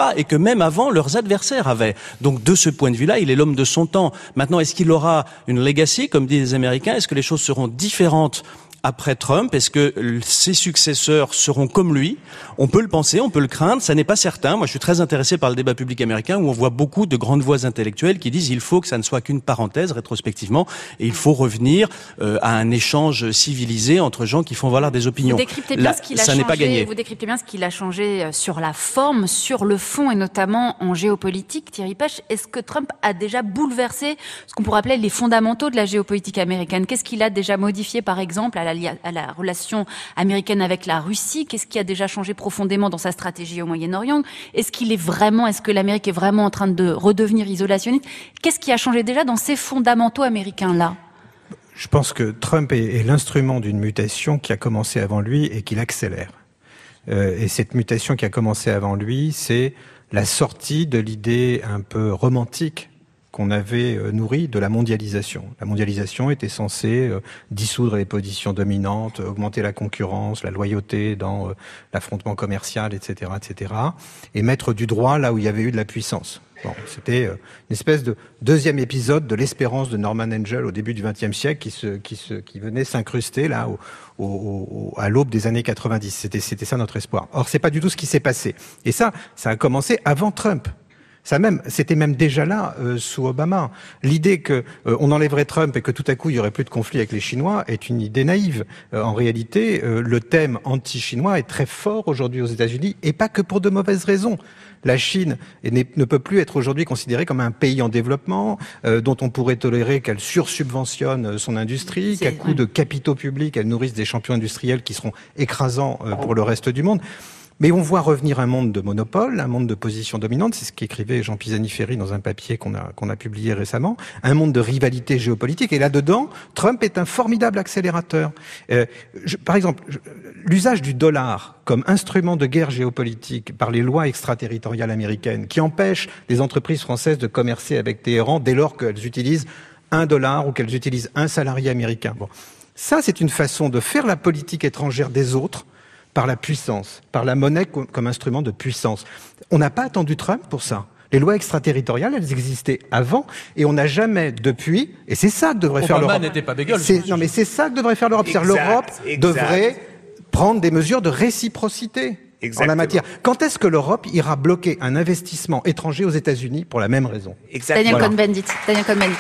même avant leurs adversaires avaient. Donc de ce point de vue-là, il est l'homme de son temps. Maintenant, est-ce qu'il aura une legacy, comme disent les Américains? Est-ce que les choses seront différentes après Trump? Est-ce que ses successeurs seront comme lui? On peut le penser, on peut le craindre, ça n'est pas certain. Moi, je suis très intéressé par le débat public américain où on voit beaucoup de grandes voix intellectuelles qui disent il faut que ça ne soit qu'une parenthèse rétrospectivement et il faut revenir euh, à un échange civilisé entre gens qui font valoir des opinions. Vous décryptez bien Là, ce qu'il a ça changé, n'est pas gagné. Vous décryptez bien ce qu'il a changé sur la forme, sur le fond et notamment en géopolitique. Thierry Pech, est-ce que Trump a déjà bouleversé ce qu'on pourrait appeler les fondamentaux de la géopolitique américaine? Qu'est-ce qu'il a déjà modifié, par exemple, à la à la relation américaine avec la Russie? Qu'est-ce qui a déjà changé profondément dans sa stratégie au Moyen-Orient? Est-ce qu'il est vraiment, est-ce que l'Amérique est vraiment en train de redevenir isolationniste? Qu'est-ce qui a changé déjà dans ces fondamentaux américains-là? Je pense que Trump est, est l'instrument d'une mutation qui a commencé avant lui et qui l'accélère. Euh, et cette mutation qui a commencé avant lui, c'est la sortie de l'idée un peu romantique qu'on avait nourri de la mondialisation. La mondialisation était censée euh, dissoudre les positions dominantes, augmenter la concurrence, la loyauté dans euh, l'affrontement commercial, et cetera, et cetera, et mettre du droit là où il y avait eu de la puissance. Bon, c'était euh, une espèce de deuxième épisode de l'espérance de Norman Angell au début du vingtième siècle qui se, qui se, qui venait s'incruster là au, au, au, à l'aube des années quatre-vingt-dix. C'était, c'était ça notre espoir. Or, c'est pas du tout ce qui s'est passé. Et ça, ça a commencé avant Trump. Ça même, c'était même déjà là euh, sous Obama. L'idée que euh, on enlèverait Trump et que tout à coup il y aurait plus de conflit avec les Chinois est une idée naïve. Euh, en réalité, euh, le thème anti-chinois est très fort aujourd'hui aux États-Unis et pas que pour de mauvaises raisons. La Chine ne peut plus être aujourd'hui considérée comme un pays en développement euh, dont on pourrait tolérer qu'elle sursubventionne son industrie, qu'à coup de capitaux publics, elle nourrisse des champions industriels qui seront écrasants euh, pour le reste du monde. Mais on voit revenir un monde de monopole, un monde de position dominante, c'est ce qu'écrivait Jean Pisani-Ferry dans un papier qu'on a, qu'on a publié récemment, un monde de rivalité géopolitique. Et là-dedans, Trump est un formidable accélérateur. Euh, je, par exemple, je, l'usage du dollar comme instrument de guerre géopolitique par les lois extraterritoriales américaines qui empêchent les entreprises françaises de commercer avec Téhéran dès lors qu'elles utilisent un dollar ou qu'elles utilisent un salarié américain. Bon, ça, c'est une façon de faire la politique étrangère des autres par la puissance, par la monnaie comme instrument de puissance. On n'a pas attendu Trump pour ça. Les lois extraterritoriales, elles existaient avant, et on n'a jamais depuis, et c'est ça que devrait Obama faire l'Europe. n'était pas bégueule. C'est, non, mais c'est ça que devrait faire l'Europe. Exact, C'est-à-dire l'Europe exact. devrait prendre des mesures de réciprocité Exactement. en la matière. Quand est-ce que l'Europe ira bloquer un investissement étranger aux États-Unis pour la même raison? Daniel Voilà. Cohn-Bendit. Daniel Cohn-Bendit.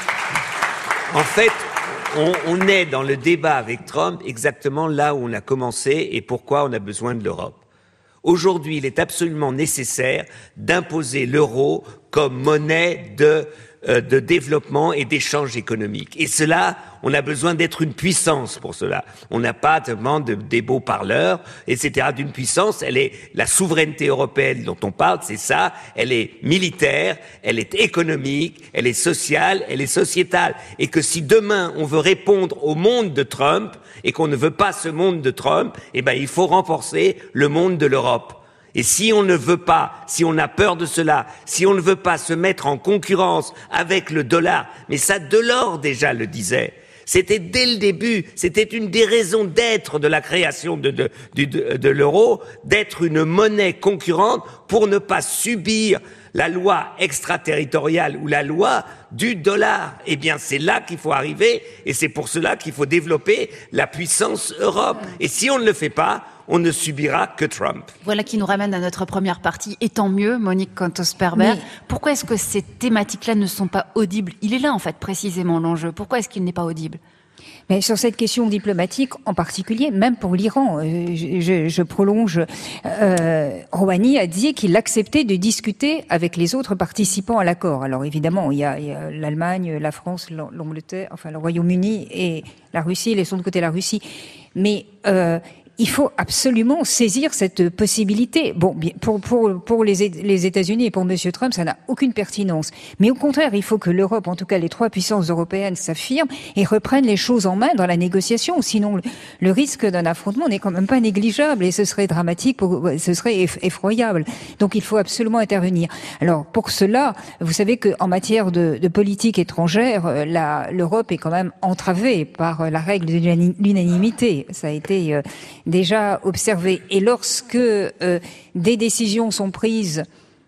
En fait, on, on est dans le débat avec Trump exactement là où on a commencé et pourquoi on a besoin de l'Europe. Aujourd'hui, il est absolument nécessaire d'imposer l'euro comme monnaie de, euh, de développement et d'échange économique. Et cela, on a besoin d'être une puissance pour cela. On n'a pas seulement de, des beaux parleurs, et cetera. D'une puissance, elle est la souveraineté européenne dont on parle, c'est ça. Elle est militaire, elle est économique, elle est sociale, elle est sociétale. Et que si demain on veut répondre au monde de Trump et qu'on ne veut pas ce monde de Trump, eh ben il faut renforcer le monde de l'Europe. Et si on ne veut pas, si on a peur de cela, si on ne veut pas se mettre en concurrence avec le dollar, mais ça Delors déjà le disait. C'était dès le début, c'était une des raisons d'être de la création de, de, de, de, de l'euro, d'être une monnaie concurrente pour ne pas subir la loi extraterritoriale ou la loi du dollar. Eh bien, c'est là qu'il faut arriver et c'est pour cela qu'il faut développer la puissance Europe. Et si on ne le fait pas, on ne subira que Trump. Voilà qui nous ramène à notre première partie. Et tant mieux, Monique Cantos-Perber. Mais... pourquoi est-ce que ces thématiques-là ne sont pas audibles? Il est là, en fait, précisément, l'enjeu. Pourquoi est-ce qu'il n'est pas audible? Mais sur cette question diplomatique en particulier, même pour l'Iran, euh, je, je, je prolonge, euh, Rouhani a dit qu'il acceptait de discuter avec les autres participants à l'accord. Alors évidemment, il y a, il y a l'Allemagne, la France, l'Angleterre, enfin le Royaume-Uni et la Russie, laissons de côté la Russie. Mais euh, il faut absolument saisir cette possibilité. Bon, pour, pour, pour les, les États-Unis et pour M. Trump, ça n'a aucune pertinence. Mais au contraire, il faut que l'Europe, en tout cas les trois puissances européennes, s'affirment et reprennent les choses en main dans la négociation. Sinon, le, le risque d'un affrontement n'est quand même pas négligeable et ce serait dramatique, pour, ce serait effroyable. Donc il faut absolument intervenir. Alors pour cela, vous savez qu'en matière de, de politique étrangère, la, l'Europe est quand même entravée par la règle de l'unanimité. Ça a été euh, déjà observé. Et lorsque euh, des décisions sont prises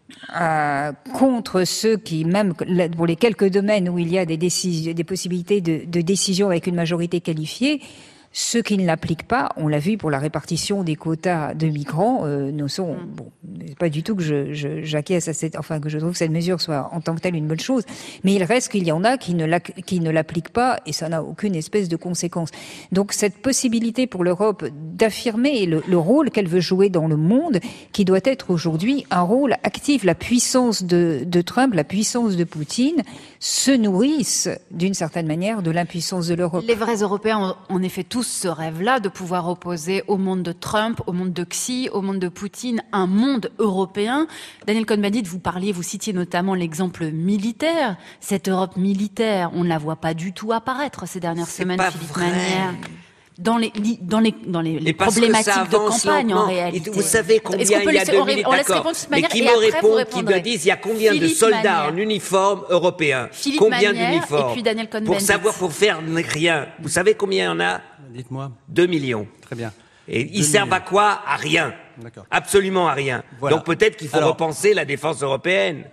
euh, contre ceux qui, même pour les quelques domaines où il y a des, décisions, des possibilités de, de décision avec une majorité qualifiée, ceux qui ne l'appliquent pas, on l'a vu pour la répartition des quotas de migrants, euh, ne sont bon. C'est pas du tout que je, je j'acquiesce à cette, enfin que je trouve que cette mesure soit en tant que telle une bonne chose, mais il reste qu'il y en a qui ne la, qui ne l'appliquent pas et ça n'a aucune espèce de conséquence. Donc cette possibilité pour l'Europe d'affirmer le, le rôle qu'elle veut jouer dans le monde, qui doit être aujourd'hui un rôle actif, la puissance de, de Trump, la puissance de Poutine, se nourrissent d'une certaine manière de l'impuissance de l'Europe. Les vrais Européens ont en effet tous ce rêve-là de pouvoir opposer au monde de Trump, au monde de Xi, au monde de Poutine, un monde européen. Daniel Cohn-Bendit, vous parliez, vous citiez notamment l'exemple militaire. Cette Europe militaire, on ne la voit pas du tout apparaître ces dernières C'est semaines, pas Philippe vrai. Manière. Dans les, dans les, dans les, les Et parce que problématiques ça de avance campagne, lentement. en réalité. Et vous savez combien Est-ce qu'on peut il y a laisser- de on ré- militaires, on laisse d'accord. répondre de cette Mais manière qui et me après, vous répondent, qui répondrez. me disent il y a combien Philippe de soldats Manière. en uniforme européen, Philippe combien Manière d'uniformes, et puis Daniel pour Cohn-Bendit. savoir, pour faire rien. Vous savez combien il y en a? Dites-moi. Deux millions. Très bien. Et ils Deux servent millions. à quoi? À rien. D'accord. Absolument à rien. Voilà. Donc peut-être qu'il faut Alors- repenser la défense européenne.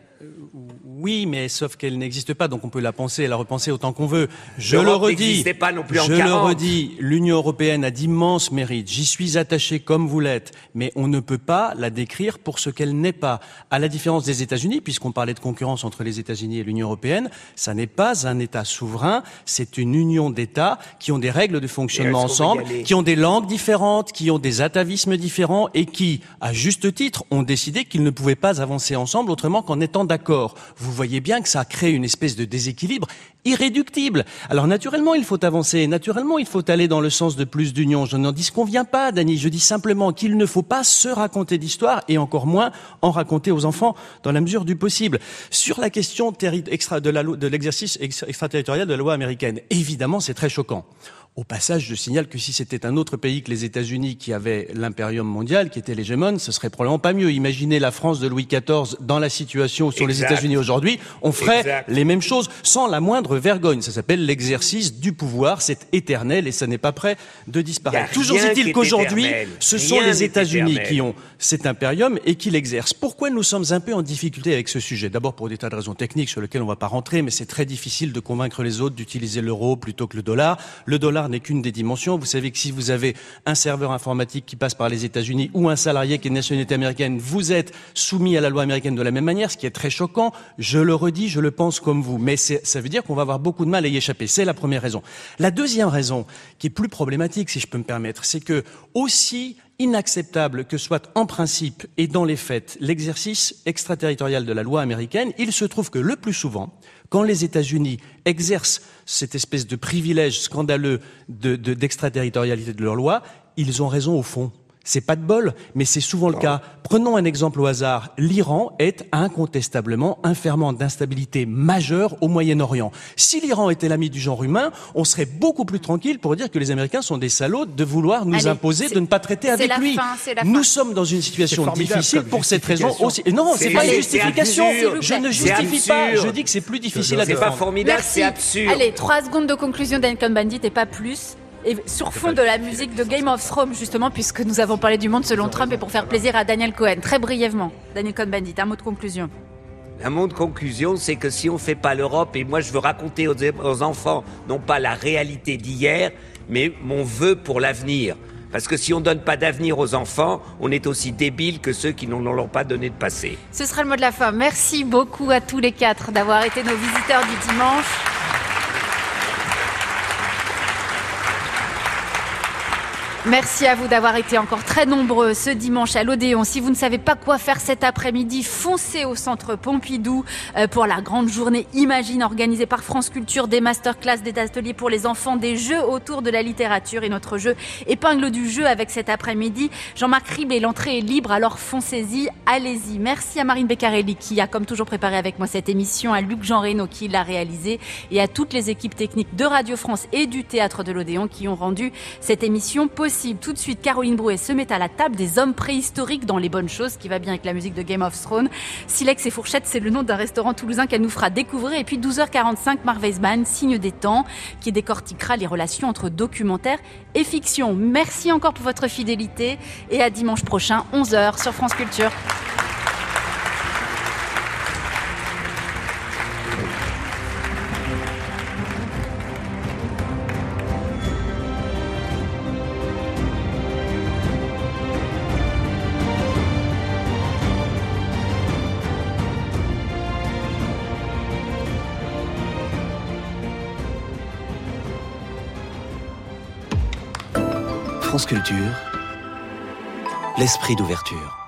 Oui, mais sauf qu'elle n'existe pas, donc on peut la penser et la repenser autant qu'on veut. Je L'Europe le redis, n'existait pas non plus en je le quarante. redis, l'Union européenne a d'immenses mérites. J'y suis attaché comme vous l'êtes, mais on ne peut pas la décrire pour ce qu'elle n'est pas. À la différence des États-Unis, puisqu'on parlait de concurrence entre les États-Unis et l'Union européenne, ça n'est pas un État souverain, c'est une union d'États qui ont des règles de fonctionnement Et est-ce qu'on ensemble, va y aller qui ont des langues différentes, qui ont des atavismes différents et qui, à juste titre, ont décidé qu'ils ne pouvaient pas avancer ensemble autrement qu'en étant d'accord. Vous voyez bien que ça crée une espèce de déséquilibre irréductible. Alors naturellement, il faut avancer, naturellement, il faut aller dans le sens de plus d'union. Je n'en disconviens pas, Dany, je dis simplement qu'il ne faut pas se raconter d'histoire et encore moins en raconter aux enfants dans la mesure du possible. Sur la question terri- extra de la loi- de l'exercice ex- extraterritorial de la loi américaine, évidemment, c'est très choquant. Au passage, je signale que si c'était un autre pays que les États-Unis qui avait l'impérium mondial, qui était l'hégémone, ce serait probablement pas mieux. Imaginez la France de Louis quatorze dans la situation où sont les Exact. États-Unis aujourd'hui, on ferait Exact. les mêmes choses sans la moindre vergogne. Ça s'appelle l'exercice du pouvoir, c'est éternel et ça n'est pas prêt de Y disparaître. a Toujours rien qui est-il est qu'aujourd'hui, éternel. ce Rien sont les n'est États-Unis éternel. qui ont cet impérium et qui l'exercent. Pourquoi nous sommes un peu en difficulté avec ce sujet? D'abord pour des tas de raisons techniques sur lesquelles on ne va pas rentrer, mais c'est très difficile de convaincre les autres d'utiliser l'euro plutôt que le dollar. Le dollar n'est qu'une des dimensions. Vous savez que si vous avez un serveur informatique qui passe par les États-Unis ou un salarié qui est de nationalité américaine, vous êtes soumis à la loi américaine de la même manière, ce qui est très choquant. Je le redis, je le pense comme vous. Mais c'est- ça veut dire qu'on va avoir beaucoup de mal à y échapper. C'est la première raison. La deuxième raison, qui est plus problématique, si je peux me permettre, c'est que aussi inacceptable que soit en principe et dans les faits l'exercice extraterritorial de la loi américaine, il se trouve que le plus souvent, quand les États-Unis exercent cette espèce de privilège scandaleux de, de, d'extraterritorialité de leur loi, ils ont raison au fond. C'est pas de bol, mais c'est souvent le cas. Prenons un exemple au hasard. L'Iran est incontestablement un ferment d'instabilité majeure au Moyen-Orient. Si l'Iran était l'ami du genre humain, on serait beaucoup plus tranquille pour dire que les Américains sont des salauds de vouloir nous Allez, imposer c'est- de ne pas traiter c'est avec la lui. fin, c'est la Nous fin. sommes dans une situation C'est formidable difficile comme pour cette raison justification. aussi. Et non, c'est C'est- pas une c'est justification. absurde. Je ne C'est justifie pas. absurde. Je dis que c'est plus difficile à C'est pas défendre. formidable, Merci. c'est absurde. Allez, trois secondes de conclusion, Daniel Cohn-Bendit, et pas plus. Et sur fond de la musique de Game of Thrones, justement, puisque nous avons parlé du monde selon Trump et pour faire plaisir à Daniel Cohen. Très brièvement, Daniel Cohn-Bendit, un mot de conclusion. La mon de conclusion, c'est que si on fait pas l'Europe, et moi je veux raconter aux, aux enfants, non pas la réalité d'hier, mais mon vœu pour l'avenir. Parce que si on donne pas d'avenir aux enfants, on est aussi débile que ceux qui ne leur ont pas donné de passé. Ce sera le mot de la fin. Merci beaucoup à tous les quatre d'avoir été nos visiteurs du dimanche. Merci à vous d'avoir été encore très nombreux ce dimanche à l'Odéon. Si vous ne savez pas quoi faire cet après-midi, foncez au centre Pompidou euh, pour la grande journée Imagine organisée par France Culture, des masterclass, des ateliers pour les enfants, des jeux autour de la littérature et notre jeu épingle du jeu avec cet après-midi. Jean-Marc Riblet, l'entrée est libre, alors foncez-y, allez-y. Merci à Marine Beccarelli qui a comme toujours préparé avec moi cette émission, à Luc Jean Reynaud qui l'a réalisée et à toutes les équipes techniques de Radio France et du Théâtre de l'Odéon qui ont rendu cette émission possible. Tout de suite, Caroline Brouet se met à la table des hommes préhistoriques dans Les Bonnes Choses, qui va bien avec la musique de Game of Thrones. Silex et Fourchette, c'est le nom d'un restaurant toulousain qu'elle nous fera découvrir. Et puis douze heures quarante-cinq, Marv Weisman, Signe des temps, qui décortiquera les relations entre documentaire et fiction. Merci encore pour votre fidélité et à dimanche prochain, onze heures sur France Culture. France Culture, l'esprit d'ouverture.